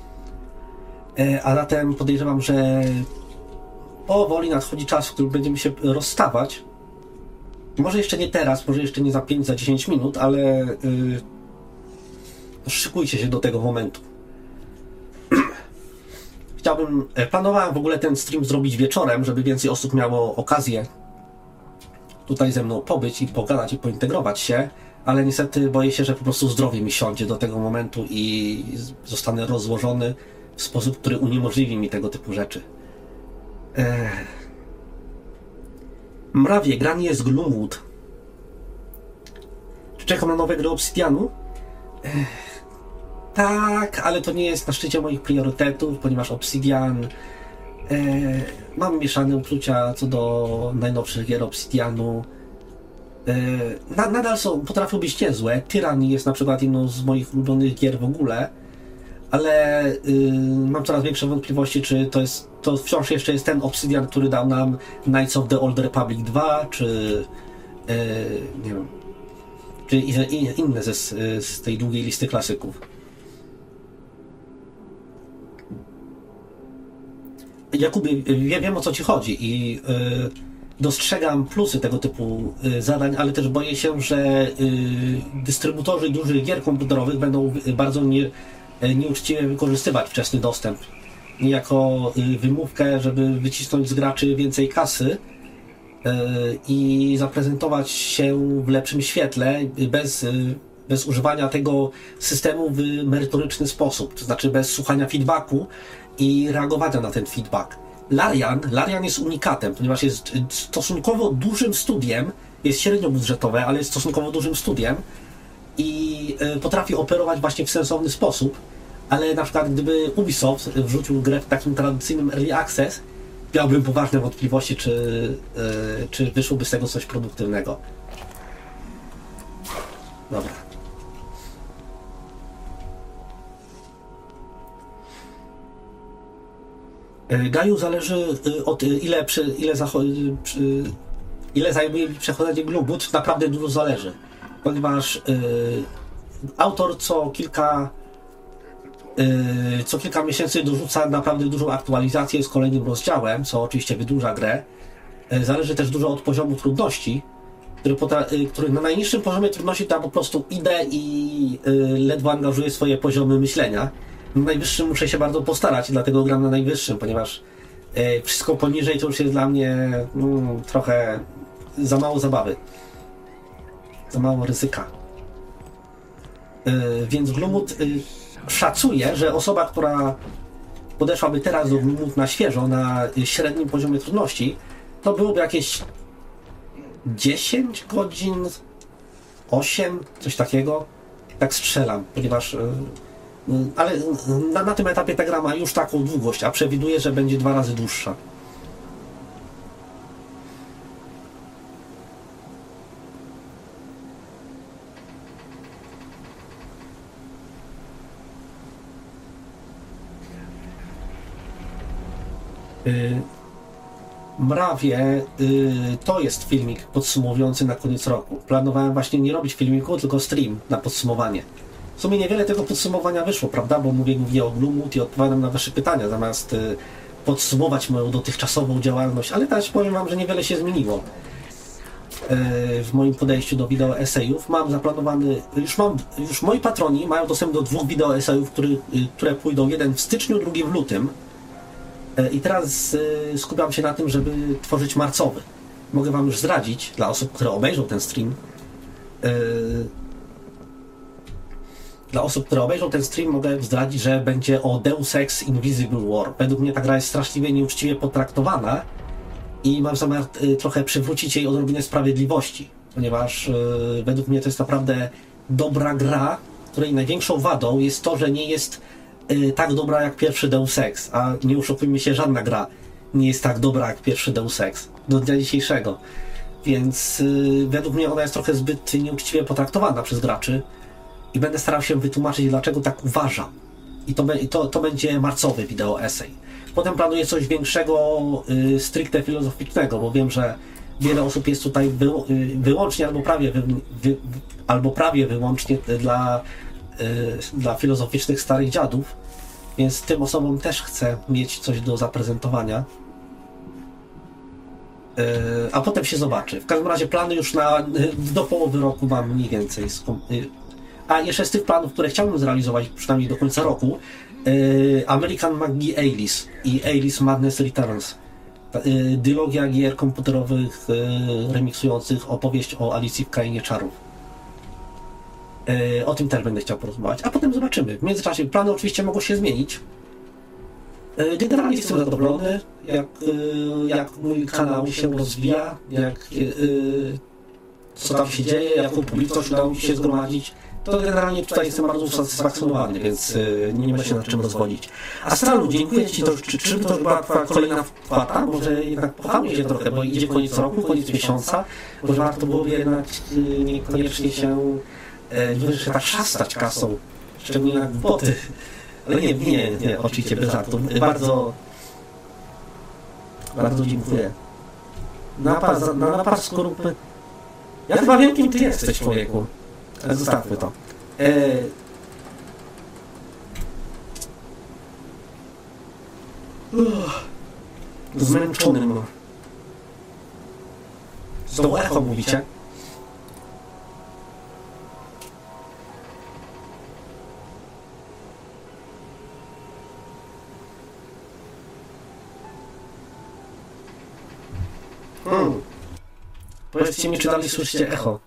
A zatem podejrzewam, że powoli nadchodzi czas, w którym będziemy się rozstawać. Może jeszcze nie teraz, może jeszcze nie za 5, za 10 minut, ale szykujcie się do tego momentu. Planowałem w ogóle ten stream zrobić wieczorem, żeby więcej osób miało okazję tutaj ze mną pobyć i pogadać i pointegrować się, ale niestety boję się, że po prostu zdrowie mi siądzie do tego momentu i zostanę rozłożony w sposób, który uniemożliwi mi tego typu rzeczy. Mrawie, granie jest Gloomwood. Czy czekam na nowe gry Obsidianu? Tak, ale to nie jest na szczycie moich priorytetów, ponieważ Obsidian... mam mieszane uczucia co do najnowszych gier Obsidianu. Nadal potrafią być niezłe. Tyranny jest na przykład jedną z moich ulubionych gier w ogóle, ale mam coraz większe wątpliwości, czy to wciąż jeszcze jest ten Obsidian, który dał nam Knights of the Old Republic 2, czy nie wiem, czy inne z tej długiej listy klasyków. Jakubie, wiem o co ci chodzi i dostrzegam plusy tego typu zadań, ale też boję się, że dystrybutorzy dużych gier komputerowych będą bardzo nieuczciwie wykorzystywać wczesny dostęp jako wymówkę, żeby wycisnąć z graczy więcej kasy i zaprezentować się w lepszym świetle bez używania tego systemu w merytoryczny sposób, to znaczy bez słuchania feedbacku i reagowania na ten feedback. Larian jest unikatem, ponieważ jest stosunkowo dużym studiem, jest średnio budżetowe, ale jest stosunkowo dużym studiem i potrafi operować właśnie w sensowny sposób, ale na przykład gdyby Ubisoft wrzucił grę w takim tradycyjnym early access, miałbym poważne wątpliwości, czy wyszłoby z tego coś produktywnego. Dobra. Gaju zależy od ile zajmuje mi przechodzenie Gloomwood, naprawdę dużo zależy, ponieważ autor co kilka miesięcy dorzuca naprawdę dużą aktualizację z kolejnym rozdziałem, co oczywiście wydłuża grę. Zależy też dużo od poziomu trudności, który na najniższym poziomie trudności to ja po prostu idę i ledwo angażuję swoje poziomy myślenia. Na najwyższym muszę się bardzo postarać i dlatego gram na najwyższym, ponieważ wszystko poniżej to już jest dla mnie trochę za mało zabawy. Za mało ryzyka. Więc Gloomwood szacuję, że osoba, która podeszłaby teraz do Gloomwood na świeżo, na średnim poziomie trudności, to byłoby jakieś 10 godzin, 8, coś takiego. Tak strzelam, ponieważ ale na tym etapie ta gra ma już taką długość, a przewiduję, że będzie 2 razy dłuższa. Mrawie to jest filmik podsumowujący na koniec roku. Planowałem właśnie nie robić filmiku, tylko stream na podsumowanie. W sumie niewiele tego podsumowania wyszło, prawda? Bo mówię głównie o Gloomwood i odpowiadam na wasze pytania, zamiast podsumować moją dotychczasową działalność, ale też powiem wam, że niewiele się zmieniło w moim podejściu do wideo esejów. Mam zaplanowany, już moi patroni mają dostęp do 2 wideo esejów, które pójdą, jeden w styczniu, drugi w lutym. I teraz skupiam się na tym, żeby tworzyć marcowy. Mogę wam już zdradzić, dla osób, które obejrzą ten stream, mogę zdradzić, że będzie o Deus Ex Invisible War. Według mnie ta gra jest straszliwie nieuczciwie potraktowana i mam zamiar trochę przywrócić jej odrobinę sprawiedliwości, ponieważ według mnie to jest naprawdę dobra gra, której największą wadą jest to, że nie jest tak dobra jak pierwszy Deus Ex, a nie oszukujmy się, żadna gra nie jest tak dobra jak pierwszy Deus Ex do dnia dzisiejszego, więc według mnie ona jest trochę zbyt nieuczciwie potraktowana przez graczy i będę starał się wytłumaczyć, dlaczego tak uważam. I to będzie marcowy wideo essay. Potem planuję coś większego, stricte filozoficznego, bo wiem, że wiele osób jest tutaj wyłącznie albo prawie wyłącznie dla filozoficznych starych dziadów, więc tym osobom też chcę mieć coś do zaprezentowania. A potem się zobaczy. W każdym razie plany już do połowy roku mam mniej więcej. A jeszcze z tych planów, które chciałbym zrealizować przynajmniej do końca roku, American McGee Alice i Alice Madness Returns. Dylogia gier komputerowych remiksujących opowieść o Alicji w Krainie Czarów. O tym też będę chciał porozmawiać, a potem zobaczymy. W międzyczasie plany oczywiście mogą się zmienić. Generalnie jestem zadowolony, jak mój kanał się rozwija, co tam się dzieje, jaką publiczność udało mi się zgromadzić. To generalnie tutaj jestem bardzo usatysfakcjonowany, więc nie ma się nad czym rozwodzić. Astralu, dziękuję Ci. Czy to była Twoja kolejna wpłata? Może jednak pohamuj się trochę, bo idzie koniec roku, koniec miesiąca. Może warto byłoby jednak niekoniecznie się tak szastać kasą, szczególnie na głupoty. Ale nie, oczywiście bez żartów. Bardzo dziękuję. Napad skorupy. Ja chyba wiem, kim Ty jesteś, człowieku. Ale zostawmy to. Zmęczonym. Znowu echo mówicie? Powiedzcie mi, czy dalej słyszycie echo.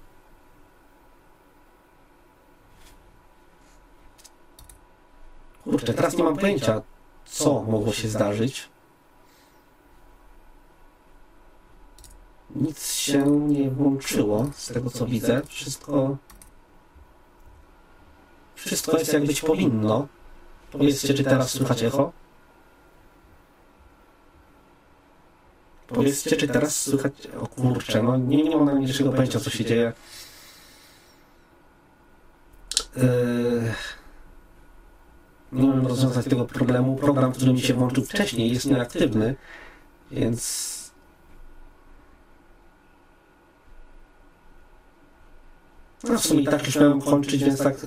Kurczę, teraz nie mam pojęcia, co mogło się zdarzyć. Nic się nie włączyło, z tego co widzę. Wszystko jest jak być powinno. Powiedzcie, czy teraz słychać echo? Powiedzcie, czy teraz słychać... O kurczę, no nie mam najmniejszego pojęcia, co się dzieje. Nie umiem rozwiązać tego problemu. Program, który mi się włączył wcześniej, jest nieaktywny, więc... No w sumie i tak już miałem kończyć, więc tak...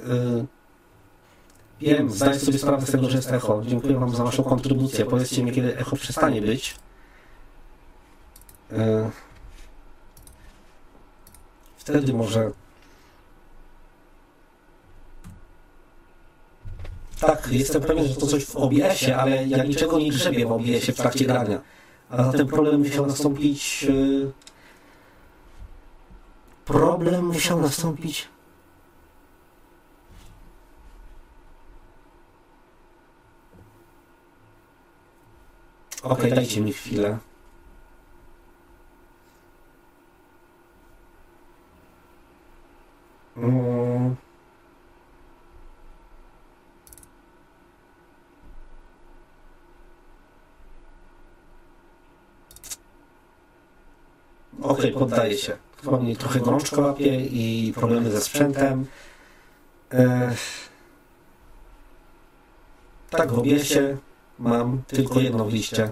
Wiem, zdaję sobie sprawę z tego, że jest echo. Dziękuję Wam za Waszą kontrybucję. Powiedzcie mi, kiedy echo przestanie być. Wtedy może... Tak, jestem pewien, że to coś w OBS-ie, ale ja niczego nie grzebię w OBS-ie w trakcie grania. A zatem problem musiał nastąpić... Okej, dajcie mi chwilę. Okej, poddaję się. Chyba mnie trochę gorączka łapie i problemy ze sprzętem. Tak, w OBS-ie mam tylko jedno liście.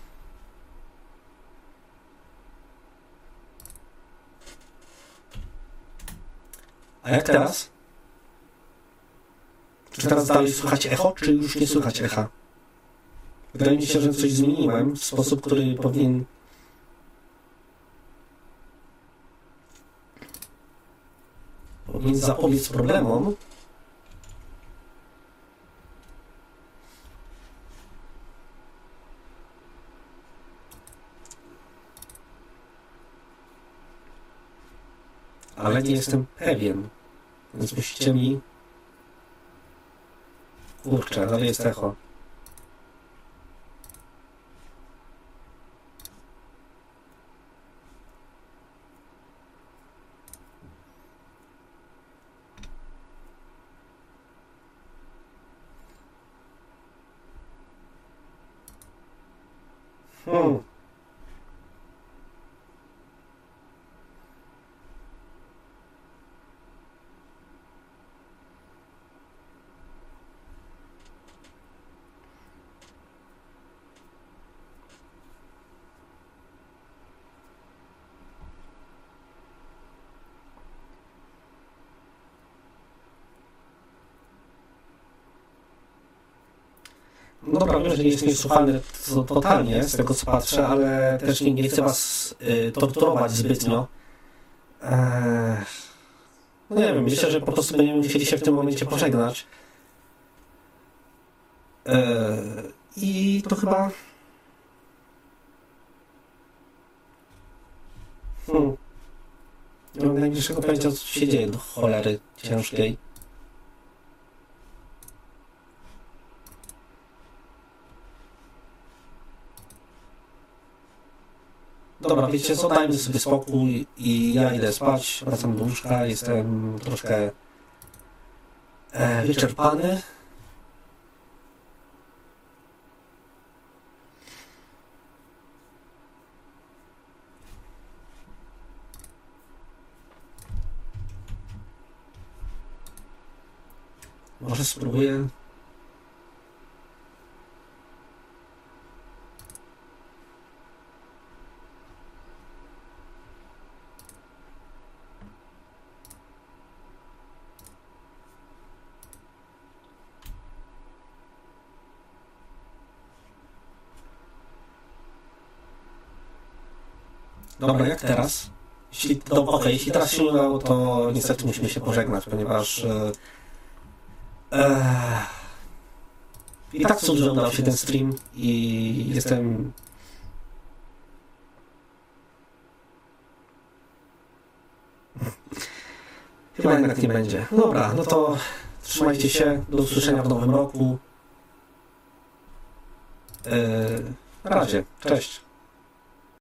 A jak teraz? Czy teraz dalej słychać echo, czy już nie słychać echa? Wydaje mi się, że coś zmieniłem w sposób, który powinien zapobiec problemom. Ale nie jestem pewien. Więc musicie mi... Kurczę, ale jest echo. No dobra, wiem, że nie jest niesłuchany totalnie, z tego co patrzę, ale też nie chcę was torturować zbytnio. No nie wiem, myślę, że po prostu będziemy musieli się w tym momencie pożegnać. I to chyba... Nie mam najmniejszego pojęcia, co się dzieje do cholery ciężkiej. Dobra, wiecie co, dajmy sobie spokój i ja idę spać, wracam do łóżka, jestem troszkę wyczerpany. Może spróbuję... Dobra, jak teraz? Jeśli teraz się nie udało, to niestety musimy się pożegnać, ponieważ i tak cudownie udał się ten stream i jestem... Chyba jednak nie będzie. Dobra, no to trzymajcie się, do usłyszenia w nowym roku. Na razie, cześć.